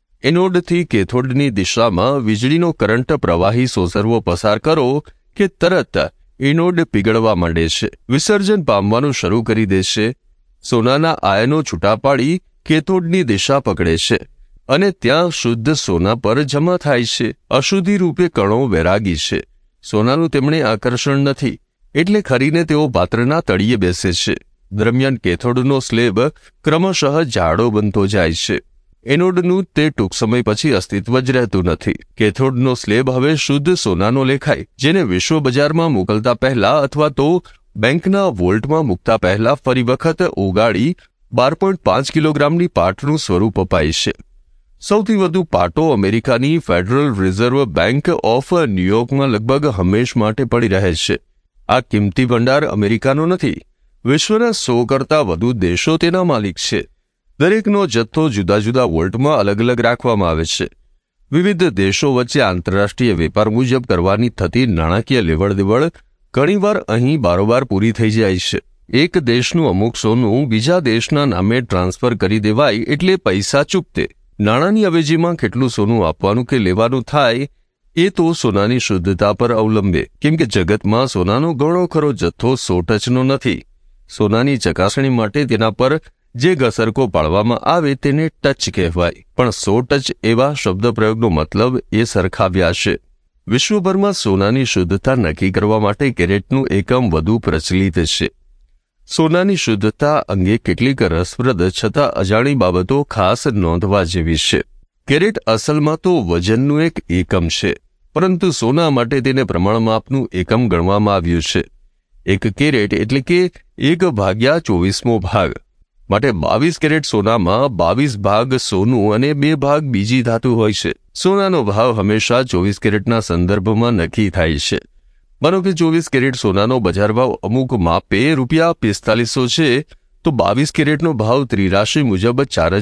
એનોડથી કેથોડની દિશામાં વીજળીનો કરંટ પ્રવાહી સોસરવો પસાર કરો કે તરત એનોડ પીગળવા માંડે છે. વિસર્જન પામવાનું શરૂ કરી દે છે. સોનાના આયનો છૂટા પાડી કેથોડની દિશા પકડે છે અને ત્યાં શુદ્ધ સોના પર જમા થાય છે. અશુદ્ધિ રૂપે કણો વૈરાગી છે. સોનાનું તેમણે આકર્ષણ નથી એટલે ખરીને તેઓ પાત્રના તળિયે બેસે છે. દરમિયાન કેથોડનો સ્લેબ ક્રમશઃ જાડો બનતો જાય છે. એનોડનું તે ટૂંક સમય પછી અસ્તિત્વ જ રહેતું નથી. કેથોડનો સ્લેબ હવે શુદ્ધ સોનાનો લેખાય, જેને વિશ્વ બજારમાં મોકલતા પહેલા અથવા તો બેંકના વોલ્ટમાં મૂકતા પહેલા ફરી વખત ઓગાળી 12.5 કિલોગ્રામની પાટનું સ્વરૂપ અપાય છે. સૌથી વધુ પાટો અમેરિકાની ફેડરલ રિઝર્વ બેંક ઓફ ન્યૂયોર્કમાં લગભગ હંમેશ માટે પડી રહે છે. આ કિંમતી ભંડાર અમેરિકાનો નથી, વિશ્વના 100 કરતાં વધુ દેશો તેના માલિક છે. દરેકનો જથ્થો જુદા જુદા વોલ્ટમાં અલગ અલગ રાખવામાં આવે છે. વિવિધ દેશો વચ્ચે આંતરરાષ્ટ્રીય વેપાર મુજબ કરવાની થતી નાણાકીય લેવડ-દેવડ ઘણીવાર અહીં બારોબાર પૂરી થઈ જાય છે. એક દેશનું અમુક સોનું બીજા દેશના નામે ટ્રાન્સફર કરી દેવાય એટલે પૈસા ચૂકતે. નાણાંની અવેજીમાં કેટલું સોનું આપવાનું કે લેવાનું થાય એ તો સોનાની શુદ્ધતા પર અવલંબે, કેમ કે જગતમાં સોનાનો ઘણો ખરો જથ્થો 100 ટચનો નથી. સોનાની ચકાસણી માટે તેના પર જે ઘસરકો પાડવામાં આવે તેને ટચ કહેવાય, પણ 100 ટચ એવા શબ્દપ્રયોગનો મતલબ એ સરખાવ્યા છે. વિશ્વભરમાં સોનાની શુદ્ધતા નક્કી કરવા માટે કેરેટનું એકમ વધુ પ્રચલિત છે. સોનાની શુદ્ધતા અંગે કેટલીક રસપ્રદ છતાં અજાણી બાબતો ખાસ નોંધવા જેવી છે. કેરેટ અસલમાં તો વજનનું એક એકમ છે. પરંતુ સોના માટે તેને પ્રમાણમાપનું એકમ ગણવામાં આવ્યું છે. 1 કેરેટ એટલે કે 1/24મો ભાગ. માટે 22 કેરેટ સોનામાં 22 ભાગ સોનું અને 2 ભાગ બીજી ધાતુ હોય છે. સોનાનો ભાવ હંમેશા 24 કેરેટના સંદર્ભમાં નક્કી થાય છે. માનો કે 24 કેરેટ સોનાનો બજાર ભાવ અમુક માપે ₹4500 છે, તો 22 કેરેટનો ભાવ ત્રિરાશિ મુજબ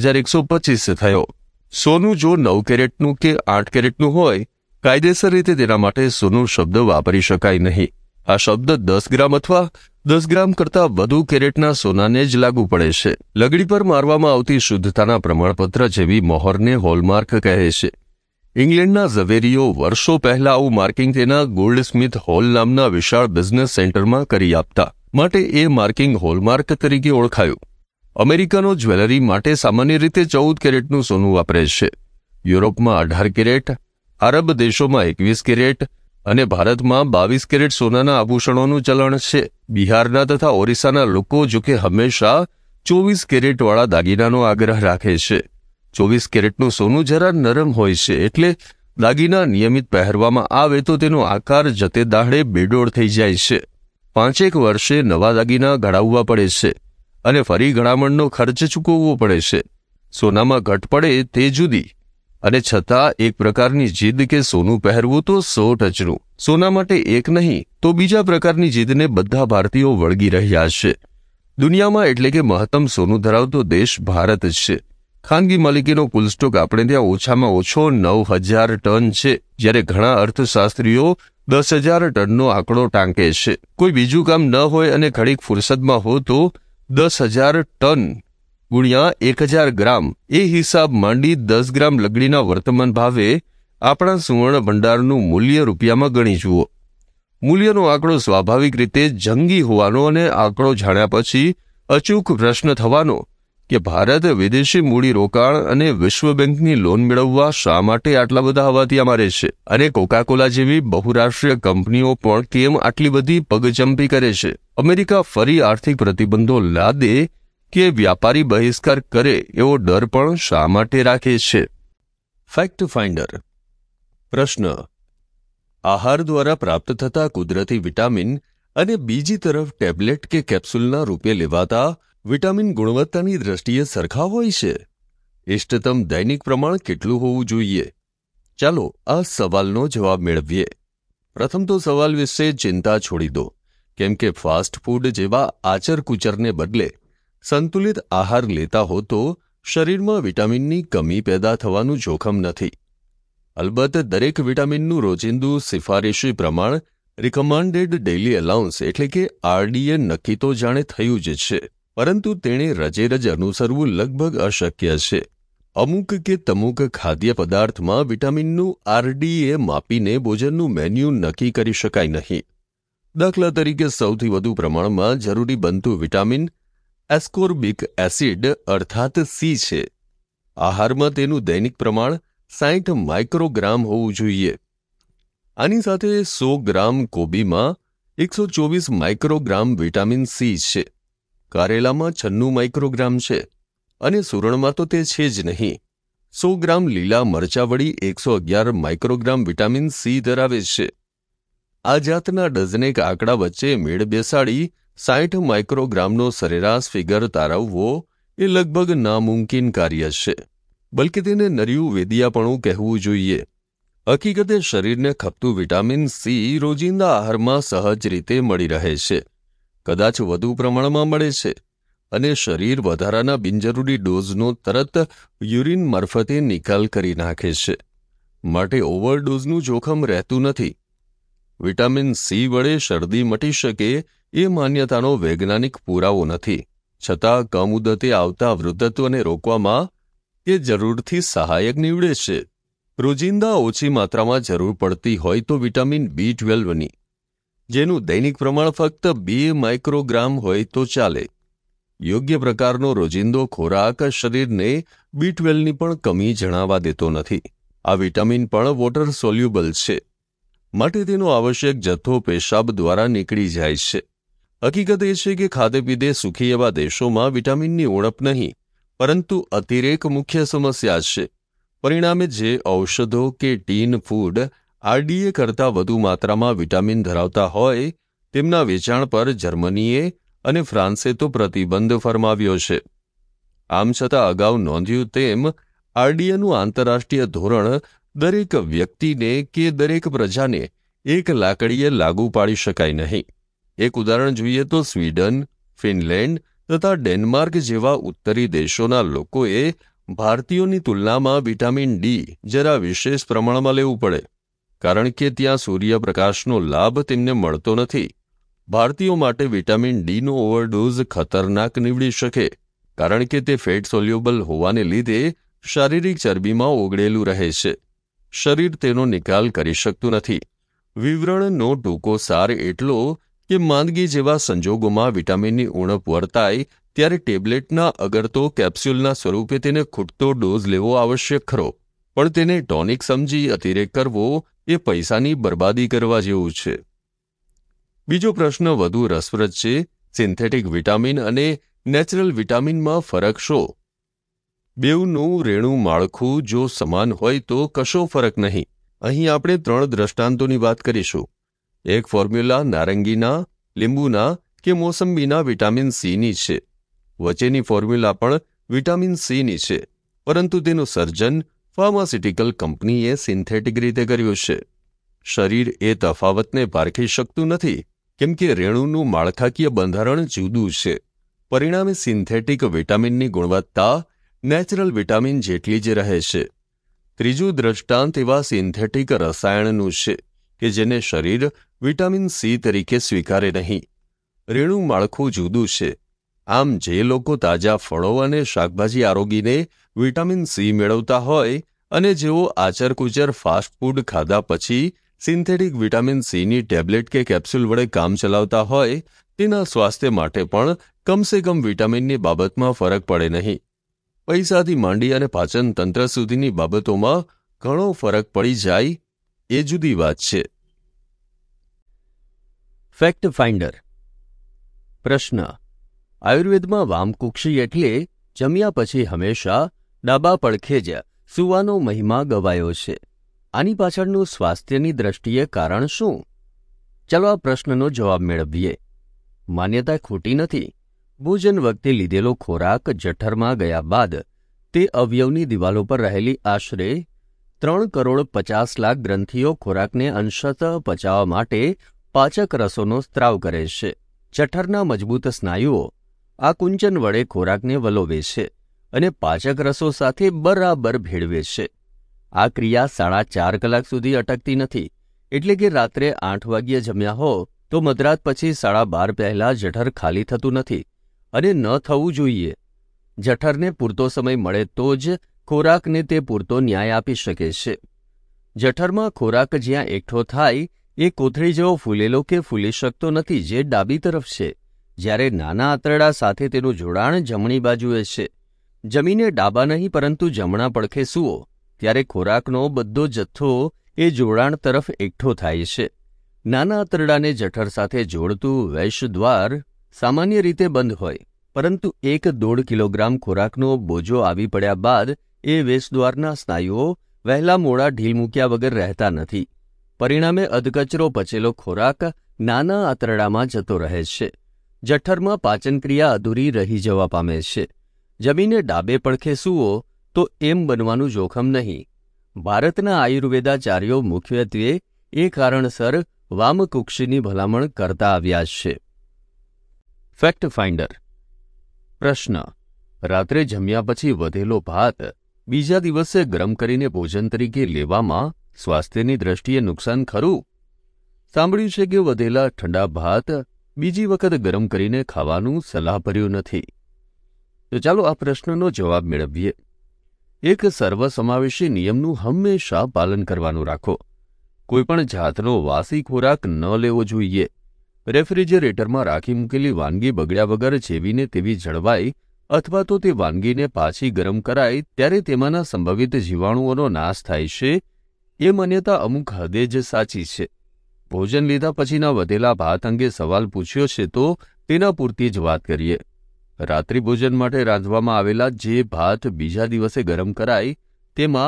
4125 થયો. સોનું જો 9 કેરેટનું કે 8 કેરેટનું હોય, કાયદેસર રીતે તેના માટે સોનું શબ્દ વાપરી શકાય નહીં. આ શબ્દ 10 ગ્રામ અથવા 10 ગ્રામ કરતાં વધુ કેરેટના સોનાને જ લાગુ પડે છે. લગડી પર મારવામાં આવતી શુદ્ધતાના પ્રમાણપત્ર જેવી મોહરને હોલમાર્ક કહે છે. ઇંગ્લેન્ડના ઝવેરીઓ વર્ષો પહેલા આવું માર્કિંગ તેના ગોલ્ડસ્મિથ હોલ નામના વિશાળ બિઝનેસ સેન્ટરમાં કરી આપતા, માટે એ માર્કિંગ હોલમાર્ક તરીકે ઓળખાયું. અમેરિકનો જ્વેલરી માટે સામાન્ય રીતે 14 કેરેટનું સોનું વાપરે છે. યુરોપમાં 18 કેરેટ, આરબ દેશોમાં 21 કેરેટ અને ભારતમાં 22 કેરેટ સોનાના આભૂષણોનું ચલણ છે. બિહારના તથા ઓરિસ્સાના લોકો જોકે હંમેશા 24 કેરેટવાળા દાગીનાનો આગ્રહ રાખે છે. 24 કેરેટનું સોનું જરા નરમ હોય છે, એટલે દાગીના નિયમિત પહેરવામાં આવે તો તેનો આકાર જતે દાડે બેડોળ થઈ જાય છે. 5 વર્ષે નવા દાગીના ઘડાવવા પડે છે અને ફરી ઘડામણનો ખર્ચ ચૂકવવો પડે છે. સોનામાં ઘટ પડે તે જુદી, અને છતાં એક પ્રકારની જીદ કે સોનું પહેરવું તો 100 ટચનું. સોના માટે એક નહીં તો બીજા પ્રકારની જીદને બધા ભારતીયો વળગી રહ્યા છે. દુનિયામાં એટલે કે મહત્તમ સોનું ધરાવતો દેશ ભારત જ છે. ખાનગી માલિકીનો કુલ સ્ટોક આપણે ત્યાં ઓછામાં ઓછો 9000 ટન છે, જ્યારે ઘણા અર્થશાસ્ત્રીઓ 10,000 ટનનો આંકડો ટાંકે છે. કોઈ બીજું કામ ન હોય અને ઘડીક ફુરસદમાં હો તો 10,000 ટન ગુણ્યા 1000 ગ્રામ એ હિસાબ માંડી 10 ગ્રામ લગડીના વર્તમાન ભાવે આપણા સુવર્ણ ભંડારનું મૂલ્ય રૂપિયામાં ગણી જુઓ. મૂલ્યનો આંકડો સ્વાભાવિક રીતે જંગી હોવાનો અને આંકડો જાણ્યા પછી અચૂક પ્રશ્ન થવાનો કે ભારત વિદેશી મૂડી રોકાણ અને વિશ્વ બેંકની લોન મેળવવા શા માટે આટલા બધા હવાતિયા મારે છે, અને કોકાકોલા જેવી બહુરાષ્ટ્રીય કંપનીઓ પણ કેમ આટલી બધી પગચંપી કરે છે. અમેરિકા ફરી આર્થિક પ્રતિબંધો લાદે કે વ્યાપારી બહિષ્કાર કરે એવો ડર પણ શા માટે રાખે છે? Fact finder. પ્રશ્ન: આહાર દ્વારા પ્રાપ્ત થતા કુદરતી વિટામિન અને બીજી તરફ ટેબ્લેટ કે કેપ્સ્યુલના રૂપે લેવાતા વિટામિન ગુણવત્તાની દ્રષ્ટિએ સરખા હોય છે? ઇષ્ટતમ દૈનિક પ્રમાણ કેટલું હોવું જોઈએ? ચાલો આ સવાલનો જવાબ મેળવીએ. પ્રથમ તો સવાલ વિશે ચિંતા છોડી દો, કેમ કે ફાસ્ટ ફૂડ જેવા આચર-કુચરને બદલે સંતુલિત આહાર લેતા હો તો શરીરમાં વિટામિનની કમી પેદા થવાનું જોખમ નથી. અલબત્ત દરેક વિટામિનનું રોજિંદુ સિફારિશી પ્રમાણ રિકમેન્ડેડ ડેઇલી અલાઉન્સ એટલે કે RDA નક્કી તો જાણે થયું જ છે, પરંતુ તેણે રજેરજ અનુસરવું લગભગ અશક્ય છે. અમુક કે તમુક ખાદ્ય પદાર્થમાં વિટામિનનું RDA માપીને ભોજનનું મેન્યુ નક્કી કરી શકાય નહીં. દાખલા તરીકે સૌથી વધુ પ્રમાણમાં જરૂરી બનતું વિટામિન એસ્કોર્બિક એસિડ અર્થાત C છે. આહારમાં તેનું દૈનિક પ્રમાણ 60 માઇક્રોગ્રામ હોવું જોઈએ. આની સાથે 100 ગ્રામ કોબીમાં 124 માઇક્રોગ્રામ વિટામિન C છે. કારેલામાં 96 માઇક્રોગ્રામ છે, અને સુરણમાં તો તે છે જ નહીં. 100 ગ્રામ લીલા મરચાવળી 111 માઇક્રોગ્રામ વિટામિન C ધરાવે છે. આ જાતના ડઝનેક આંકડા વચ્ચે મેળ બેસાડી 60 માઇક્રોગ્રામનો સરેરાશ ફિગર તારવવો એ લગભગ નામુમકિન કાર્ય છે, બલકે તેને નર્યું વેદિયાપણું કહેવું જોઈએ. હકીકતે શરીરને ખપતું વિટામિન C રોજિંદા આહારમાં સહજ રીતે મળી રહે છે, કદાચ વધુ પ્રમાણમાં મળે છે, અને શરીર વધારાના બિનજરૂરી ડોઝનો તરત યુરિન મારફતે નિકાલ કરી નાખે છે, માટે ઓવરડોઝનું જોખમ રહેતું નથી. વિટામિન C વડે શરદી મટી શકે એ માન્યતાનો વૈજ્ઞાનિક પુરાવો નથી, છતાં કમુદતે આવતા વૃદ્ધત્વને રોકવામાં એ જરૂરથી સહાયક નીવડે છે. રોજિંદા ઓછી માત્રામાં જરૂર પડતી હોય તો વિટામિન B12ની, જેનું દૈનિક પ્રમાણ ફક્ત 2 માઇક્રોગ્રામ હોય તો ચાલે. યોગ્ય પ્રકારનો રોજિંદો ખોરાક શરીરને B12ની પણ કમી જણાવવા દેતો નથી. આ વિટામિન પણ વોટર સોલ્યુબલ છે, માટે તેનો આવશ્યક જથ્થો પેશાબ દ્વારા નીકળી જાય છે. હકીકત એ છે કે ખાધેપીધે સુખી એવા દેશોમાં વિટામિનની ઉણપ નહીં, પરંતુ અતિરેક મુખ્ય સમસ્યા છે. પરિણામે જે ઔષધો કે ટીન ફૂડ આરડીએ કરતાં વધુ માત્રામાં વિટામિન ધરાવતા હોય તેમના વેચાણ પર જર્મનીએ અને ફ્રાન્સે તો પ્રતિબંધ ફરમાવ્યો છે. આમ છતાં અગાઉ નોંધ્યું તેમ આરડીએનું આંતરરાષ્ટ્રીય ધોરણ દરેક વ્યક્તિને કે દરેક પ્રજાને એક લાકડીએ લાગુ પાડી શકાય નહીં. એક ઉદાહરણ જોઈએ તો સ્વીડન, ફિનલેન્ડ તથા ડેનમાર્ક જેવા ઉત્તરી દેશોના લોકોએ ભારતીયોની તુલનામાં વિટામિન ડી જરા વિશેષ પ્રમાણમાં લેવું પડે, કારણ કે ત્યાં સૂર્યપ્રકાશનો લાભ તેમને મળતો નથી. ભારતીયો માટે વિટામિન ડીનો ઓવરડોઝ ખતરનાક નીવડી શકે, કારણ કે તે ફેટ સોલ્યુબલ હોવાને લીધે શારીરિક ચરબીમાં ઓગળેલું રહે છે. શરીર તેનો નિકાલ કરી શકતું નથી. વિવરણનો ટૂંકો સાર એટલો કે માંદગી જેવા સંજોગોમાં વિટામિનની ઉણપ વર્તાય ત્યારે ટેબ્લેટના અગર તો કેપ્સ્યુલના સ્વરૂપે તેને ખૂટતો ડોઝ લેવો આવશ્યક ખરો, પણ તેને ટોનિક સમજી અતિરેક કરવો એ પૈસાની બરબાદી કરવા જેવું છે. બીજો પ્રશ્ન વધુ રસપ્રદ છે. સિન્થેટિક વિટામિન અને નેચરલ વિટામિનમાં ફરક શો? બેઉનું રેણુ માળખું જો સમાન હોય તો કશો ફરક નહીં. અહીં આપણે 3 દ્રષ્ટાંતોની વાત કરીશું. એક ફોર્મ્યુલા નારંગીના, લીંબુના કે મોસંબીના વિટામિન સીની છે. વચ્ચેની ફોર્મ્યુલા પણ વિટામિન સીની છે, પરંતુ તેનું સર્જન ફાર્માસ્યુટિકલ કંપનીએ સિન્થેટિક રીતે કર્યું છે. શરીર એ તફાવતને પારખી શકતું નથી, કેમ કે રેણુનું માળખાકીય બંધારણ જુદું છે. પરિણામે સિન્થેટિક વિટામિનની ગુણવત્તા નેચરલ વિટામિન જેટલી જ રહે છે. ત્રીજું દ્રષ્ટાંત એવા સિન્થેટિક રસાયણનું છે કે જેને શરીર વિટામિન સી તરીકે સ્વીકારે નહીં. રેણુ માળખું જુદું છે. આમ જે લોકો તાજા ફળો અને શાકભાજી આરોગીને વિટામિન સી મેળવતા હોય અને જેઓ આચરકુચર ફાસ્ટ ફૂડ ખાધા પછી સિન્થેટિક વિટામિન સીની ટેબ્લેટ કે કેપ્સ્યુલ વડે કામ ચલાવતા હોય તેના સ્વાસ્થ્ય માટે પણ કમસે કમ વિટામિનની બાબતમાં ફરક પડે નહીં. પૈસાથી માંડી અને પાચન તંત્ર સુધીની બાબતોમાં ઘણો ફરક પડી જાય એ જુદી વાત છે. Fact finder. પ્રશ્ન: આયુર્વેદમાં વામકુક્ષી એટલે જમ્યા પછી હંમેશા ડાબા પડખે જ સૂવાનો મહિમા ગવાયો છે. આની પાછળનું સ્વાસ્થ્યની દ્રષ્ટિએ કારણ શું? ચાલો આ પ્રશ્નનો જવાબ મેળવીએ. માન્યતા ખોટી નથી. ભોજન વખતે લીધેલો ખોરાક જઠરમાં ગયા બાદ તે અવયવની દિવાલો પર રહેલી આશરે 3,50,00,000 ગ્રંથિઓ ખોરાકને અંશતઃ પચાવવા માટે પાચક રસોનો સ્ત્રાવ કરે છે. જઠરના મજબૂત સ્નાયુઓ આ કુંચન વડે ખોરાકને વલોવે છે અને પાચક રસો સાથે બરાબર ભેળવે છે. આ ક્રિયા 4.5 કલાક સુધી અટકતી નથી, એટલે કે રાત્રે 8 વાગ્યે જમ્યા હો તો મધરાત પછી 12:30 પહેલાં જઠર ખાલી થતું નથી અને ન થવું જોઈએ. જઠરને પૂરતો સમય મળે તો જ ખોરાકને તે પૂરતો ન્યાય આપી શકે છે. જઠરમાં ખોરાક જ્યાં એકઠો થાય એ કોથળી જેવો ફૂલેલો કે ફૂલી શકતો નથી, જે ડાબી તરફ છે, જ્યારે નાના આંતરડા સાથે તેનું જોડાણ જમણી બાજુએ છે. જમીને ડાબા નહીં પરંતુ જમણા પડખે સૂવો ત્યારે ખોરાકનો બધો જથ્થો એ જોડાણ તરફ એકઠો થાય છે. નાના આંતરડાને જઠર સાથે જોડતું વૈશદ્વાર સામાન્ય રીતે બંધ હોય, પરંતુ 1.5 કિલોગ્રામ ખોરાકનો બોજો આવી પડ્યા બાદ એ વેશદ્વારના સ્નાયુઓ વહેલા મોડા ઢીલ મૂક્યા વગર રહેતા નથી. પરિણામે અધકચરો પચેલો ખોરાક નાના આંતરડામાં જતો રહે છે. જઠરમાં પાચનક્રિયા અધૂરી રહી જવા પામે છે. જમીને ડાબે પડખે સૂવો તો એમ બનવાનું જોખમ નહીં. ભારતના આયુર્વેદાચાર્યો મુખ્યત્વે એ કારણસર વામકુક્ષીની ભલામણ કરતા આવ્યા છે. Fact finder. પ્રશ્ન: રાત્રે જમ્યા પછી વધેલો ભાત બીજા દિવસે ગરમ કરીને ભોજન તરીકે લેવામાં સ્વાસ્થ્યની દ્રષ્ટિએ નુકસાન ખરું? સાંભળ્યું છે કે વધેલા ઠંડા ભાત બીજી વખત ગરમ કરીને ખાવાનું સલાહભર્યું નથી. તો ચાલો આ પ્રશ્નનો જવાબ મેળવીએ. એક સર્વસમાવેશી નિયમનું હંમેશા પાલન કરવાનું રાખો. કોઈપણ જાતનો વાસી ખોરાક ન લેવો જોઈએ. રેફ્રિજરેટરમાં રાખી મૂકેલી વાનગી બગડ્યા વગર જેવીને તેવી જળવાય અથવા તો તે વાનગીને પાછી ગરમ કરાય ત્યારે તેમાંના સંભવિત જીવાણુઓનો નાશ થાય છે. એ માન્યતા અમુક હદે જ સાચી છે. ભોજન લીધા પછીના વધેલા ભાત અંગે સવાલ પૂછ્યો છે તો તેના પૂરતી જ વાત કરીએ. રાત્રિભોજન માટે રાંધવામાં આવેલા જે ભાત બીજા દિવસે ગરમ કરાય તેમાં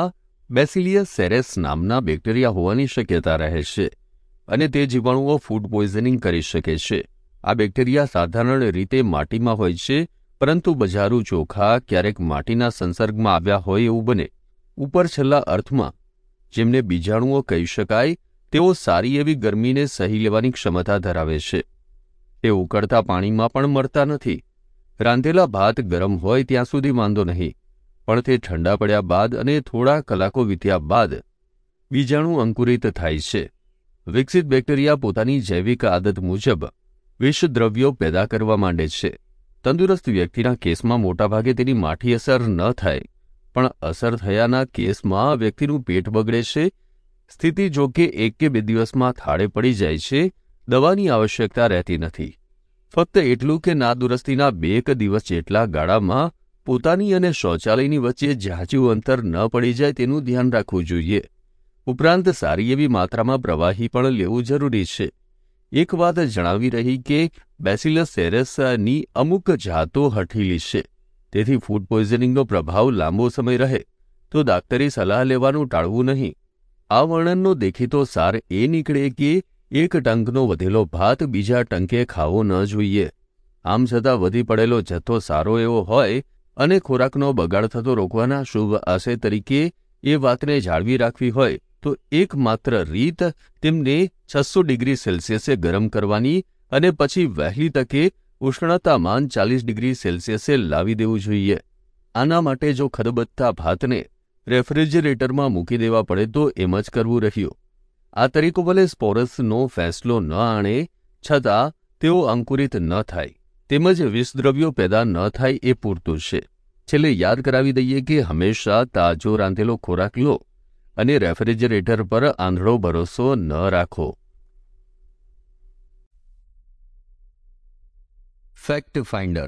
બેસિલિયસ સેરેસ નામના બેક્ટેરિયા હોવાની શક્યતા રહે છે અને તે જીવાણુઓ ફૂડ પોઈઝનિંગ કરી શકે છે. આ બેક્ટેરિયા સાધારણ રીતે માટીમાં હોય છે, પરંતુ બજારું ચોખા ક્યારેક માટીના સંસર્ગમાં આવ્યા હોય એવું બને. ઉપર છેલ્લા અર્થમાં જેમને બીજાણુઓ કહી શકાય તેઓ સારી એવી ગરમીને સહી લેવાની ક્ષમતા ધરાવે છે. તે ઉકળતા પાણીમાં પણ મરતા નથી. રાંધેલા ભાત ગરમ હોય ત્યાં સુધી વાંધો નહીં, પણ તે ઠંડા પડ્યા બાદ અને થોડા કલાકો વીત્યા બાદ બીજાણુ અંકુરિત થાય છે. વિકસિત બેક્ટેરિયા પોતાની જૈવિક આદત મુજબ વિષદ્રવ્યો પેદા કરવા માંડે છે. તંદુરસ્ત વ્યક્તિના કેસમાં મોટાભાગે તેની માઠી અસર ન થાય, પણ અસર થયાના કેસમાં વ્યક્તિનું પેટ બગડે છે. સ્થિતિ જો કે 1 કે 2 દિવસમાં થાળે પડી જાય છે. દવાની આવશ્યકતા રહેતી નથી. ફક્ત એટલું કે નાદુરસ્તીના 2 દિવસ જેટલા ગાળામાં પોતાની અને શૌચાલયની વચ્ચે ઝાંચું અંતર ન પડી જાય તેનું ધ્યાન રાખવું જોઈએ. ઉપરાંત સારી એવી માત્રામાં પ્રવાહી પણ લેવું જરૂરી છે. એક વાત જણાવી રહી કે બેસિલસ સેરેસની અમુક જાતો હઠીલી છે, તેથી ફૂડ પોઈઝનિંગનો પ્રભાવ લાંબો સમય રહે તો ડાક્ટરી સલાહ લેવાનું ટાળવું નહીં. આ વર્ણનનો દેખીતો સાર એ નીકળે કે એક ટંકનો વધેલો ભાત બીજા ટંકે ખાવો ન જોઈએ. આમ છતાં વધી પડેલો જથ્થો સારો એવો હોય અને ખોરાકનો બગાડ થતો રોકવાના શુભ આશય તરીકે એ વાતને જાળવી રાખવી હોય તો એકમાત્ર રીત તેમને 600 ડિગ્રી સેલ્સિયસે ગરમ કરવાની અને પછી વહેલી તકે ઉષ્ણતામાન 40 ડિગ્રી સેલ્સિયસે લાવી દેવું જોઈએ. આના માટે જો ખદબદતા ભાતને રેફ્રિજરેટરમાં મૂકી દેવા પડે તો એમ જ કરવું રહ્યું. આ તરીકો ભલે સ્પોરસનો ફેંસલો ન આણે, છતાં તેઓ અંકુરિત ન થાય તેમજ વિષદ્રવ્યો પેદા ન થાય એ પૂરતું છે. છેલ્લે યાદ કરાવી દઈએ કે હંમેશા તાજો રાંધેલો ખોરાક લો અને રેફ્રિજરેટર પર આંધળો ભરોસો ન રાખો. Fact finder.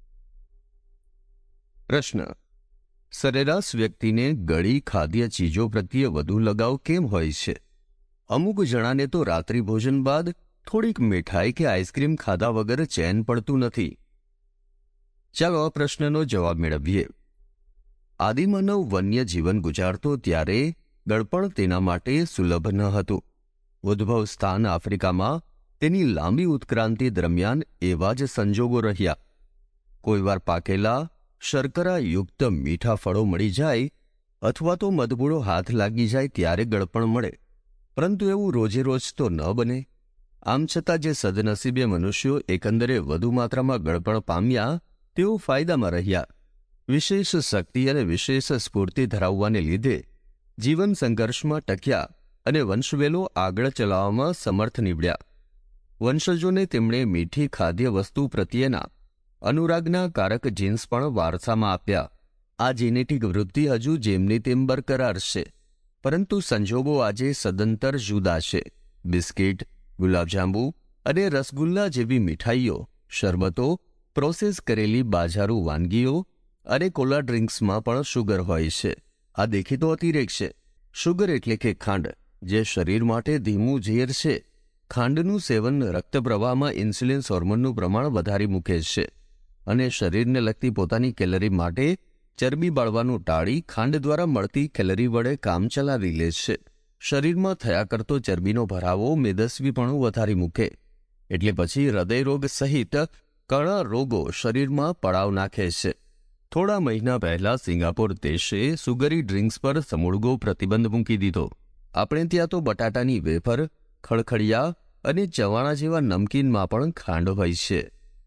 પ્રશ્ન: સરેરાશ વ્યક્તિને ગળી ખાદ્ય ચીજો પ્રત્યે વધુ લગાવ કેમ હોય છે? અમુક જણાને તો રાત્રિ ભોજન બાદ થોડીક મીઠાઈ કે આઈસ્ક્રીમ ખાધા વગર ચેન પડતું નથી. ચાલો આ પ્રશ્નનો જવાબ મેળવીએ. આદિમાનવ વન્ય જીવન ગુજારતો ત્યારે ગળપણ તેના માટે સુલભ ન હતું. ઉદ્ભવ સ્થાન આફ્રિકામાં તેની લાંબી ઉત્ક્રાંતિ દરમિયાન એવા જ સંજોગો રહ્યા. કોઈવાર પાકેલા શર્કરાયુક્ત મીઠા ફળો મળી જાય અથવા તો મધબૂળો હાથ લાગી જાય ત્યારે ગળપણ મળે, પરંતુ એવું રોજે રોજ તો ન બને. આમ છતાં જે સદનસીબે મનુષ્યો એકંદરે વધુ માત્રામાં ગળપણ પામ્યા તેઓ ફાયદામાં રહ્યા. વિશેષ શક્તિ અને વિશેષ સ્ફૂર્તિ ધરાવવાને લીધે જીવન સંઘર્ષમાં ટક્યા અને વંશવેલો આગળ ચલાવવામાં સમર્થ નીવડ્યા. વંશજોને તેમણે મીઠી ખાદ્ય વસ્તુ પ્રત્યેના અનુરાગના કારક જીન્સ પણ વારસામાં આપ્યા. આ જેનેટિક વૃત્તિ હજુ જેમની તેમ બરકરાર છે, પરંતુ સંજોગો આજે સદંતર જુદા છે. બિસ્કિટ, ગુલાબજાંબુ અને રસગુલ્લા જેવી મીઠાઈઓ, શરબતો, પ્રોસેસ કરેલી બાજારૂ વાનગીઓ અને કોલા ડ્રિંક્સમાં પણ શુગર હોય છે. આ દેખીતો અતિરેક છે. શુગર એટલે કે ખાંડ, જે શરીર માટે ધીમું ઝેર છે. ખાંડનું સેવન રક્તપ્રવાહમાં ઇન્સ્યુલિન હોર્મોનનું પ્રમાણ વધારી મૂકે છે અને શરીરને લગતી પોતાની કેલરી માટે ચરબી બાળવાનું ટાળી ખાંડ દ્વારા મળતી કેલરી વડે કામ ચલાવી લે છે. શરીરમાં થયા કરતો ચરબીનો ભરાવો મેદસ્વીપણું વધારી મૂકે, એટલે પછી હૃદયરોગ સહિત ઘણા રોગો શરીરમાં પડાવ નાખે છે. થોડા મહિના પહેલા સિંગાપોર દેશે સુગરી ડ્રિંક્સ પર સમૂળગો પ્રતિબંધ મૂકી દીધો. આપણે ત્યાં તો બટાટાની વેફર, ખળખડિયા અને ચવાણા જેવા નમકીનમાં પણ ખાંડ હોય છે.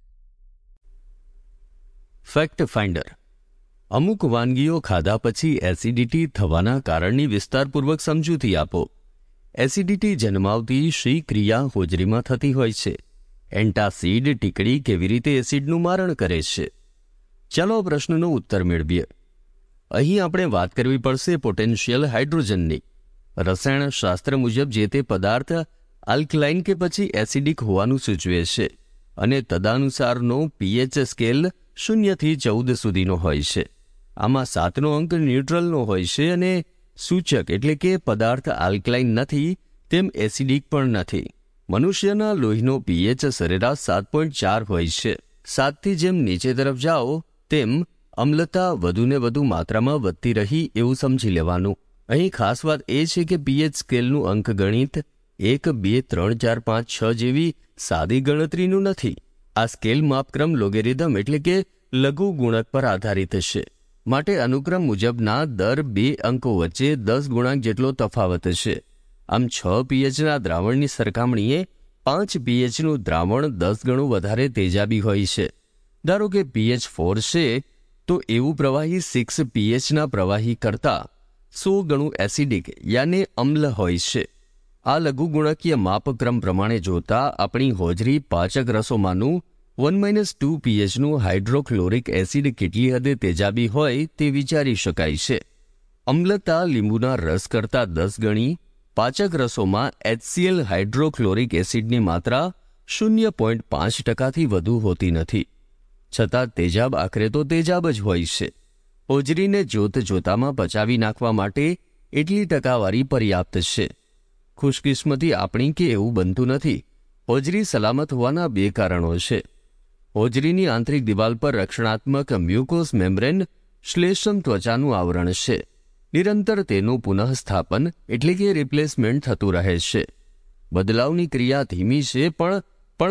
Fact finder. અમુક વાનગીઓ ખાધા પછી એસિડિટી થવાના કારણની વિસ્તારપૂર્વક સમજૂતી આપો. એસિડિટી જન્માવતી શી ક્રિયા હોજરીમાં થતી હોય છે? એન્ટાસીડ ટીકડી કેવી રીતે એસિડનું મારણ કરે છે? ચાલો આ પ્રશ્નનો ઉત્તર મેળવીએ. અહીં આપણે વાત કરવી પડશે પોટેન્શિયલ હાઇડ્રોજનની. રસાયણશાસ્ત્ર મુજબ જે તે પદાર્થ આલ્કલાઇન કે પછી એસિડિક હોવાનું સૂચવે છે અને તદાનુસારનો પીએચ સ્કેલ 0 થી 14 સુધીનો હોય છે. આમાં 7નો અંક ન્યુટ્રલનો હોય છે અને સૂચક એટલે કે પદાર્થ આલ્કલાઇન નથી તેમ એસિડિક પણ નથી. મનુષ્યના લોહીનો પીએચ સરેરાશ 7.4 હોય છે. 7થી જેમ નીચે તરફ જાઓ તેમ અમ્લતા વધુને વધુ માત્રામાં વધતી રહી એવું સમજી લેવાનું અહીં ખાસ વાત એ છે કે પીએચ સ્કેલનું અંકગણિત 1, 2, 3, 4, 5, 6 જેવી સાદી ગણતરીનું નથી. આ સ્કેલ માપક્રમ લોગેરિધમ એટલે કે લઘુ ગુણક પર આધારિત છે. માટે અનુક્રમ મુજબના દર 2 અંકો વચ્ચે 10 ગુણાંક જેટલો તફાવત છે. આમ 6 પીએચના દ્રાવણની સરખામણીએ 5 પીએચનું દ્રાવણ 10 ગણું વધારે તેજાબી હોય છે. ધારો કે પીએચ 4 છે તો એવું પ્રવાહી 6 પીએચના પ્રવાહી કરતાં 100 ગણું એસિડિક યાને અમ્લ હોય છે. આ લઘુગુણકીય માપક્રમ પ્રમાણે જોતા આપણી હોજરી પાચક રસોમાંનું 1-2 પીએચનું હાઇડ્રોક્લોરિક એસિડ કેટલી હદે તેજાબી હોય તે વિચારી શકાય છે. અમ્લતા લીંબુના રસ કરતાં 10 ગણી, પાચક રસોમાં HCl હાઇડ્રોક્લોરિક એસિડની માત્રા 0.5%થી વધુ હોતી નથી. છતાં તેજાબ આખરે તો તેજાબ જ હોય છે. હોજરીને જોતામાં પચાવી નાખવા માટે એટલી ટકાવારી પર્યાપ્ત છે. ખુશકિસ્મતી આપણી કે એવું બનતું નથી. હોજરી સલામત હોવાના 2 કારણો છે. હોજરીની આંતરિક દિવાલ પર રક્ષણાત્મક મ્યુકોસ મેમ્બ્રેન શ્લેષ્મ ત્વચાનું આવરણ છે. નિરંતર તેનું પુનઃસ્થાપન એટલે કે રિપ્લેસમેન્ટ થતું રહે છે. બદલાવની ક્રિયા ધીમી છે પણ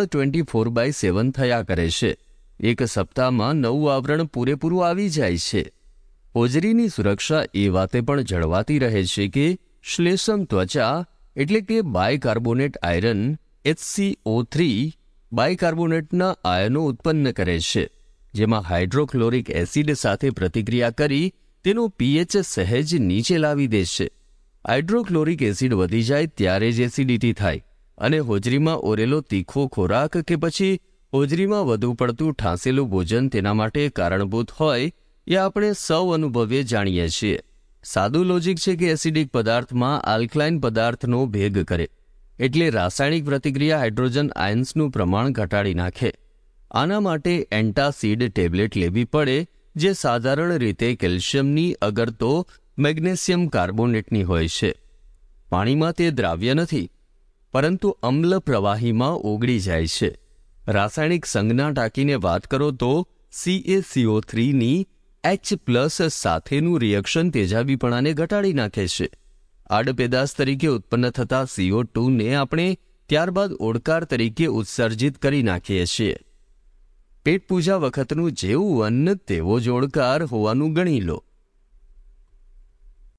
24/7 થયા કરે છે. 1 સપ્તાહમાં નવું આવરણ પૂરેપૂરું આવી જાય છે. હોજરીની સુરક્ષા એ વાતે પણ જળવાતી રહે છે કે શ્લેષ્મ ત્વચા એટલે કે બાયકાર્બોનેટ આયરન HCO3 બાયકાર્બોનેટના આયનો ઉત્પન્ન કરે છે, જેમાં હાઇડ્રોક્લોરિક એસિડ સાથે પ્રતિક્રિયા કરી તેનો પીએચ સહેજ નીચે લાવી દે છે. હાઇડ્રોક્લોરિક એસિડ વધી જાય ત્યારે જ એસિડિટી થાય અને હોજરીમાં ઓરેલો તીખો ખોરાક કે પછી હોજરીમાં વધુ પડતું ઠાંસેલું ભોજન તેના માટે કારણભૂત હોય એ આપણે સૌ અનુભવે જાણીએ છીએ. સાદું લોજિક છે કે એસિડિક પદાર્થમાં આલ્કલાઇન પદાર્થનો ભેગ કરે એટલે રાસાયણિક પ્રતિક્રિયા હાઇડ્રોજન આયન્સનું પ્રમાણ ઘટાડી નાખે. આના માટે એન્ટાસીડ ટેબ્લેટ લેવી પડે જે સાધારણ રીતે કેલ્શિયમની અગર તો મેગ્નેશિયમ કાર્બોનેટની હોય છે. પાણીમાં તે દ્રાવ્ય નથી પરંતુ અમ્લ પ્રવાહીમાં ઓગળી જાય છે. રાસાયણિક સંજ્ઞા ટાંકીને વાત કરો તો CaCO3ની H+ સાથેનું રિએક્શન તેજાબીપણાને ઘટાડી નાખે છે. આડપેદાશ તરીકે ઉત્પન્ન થતા CO2ને આપણે ત્યારબાદ ઓડકાર તરીકે ઉત્સર્જિત કરી નાખીએ છીએ. પેટ પૂજા વખતનું જેવું અન્ન તેવો જ ઓડકાર હોવાનું ગણી લો.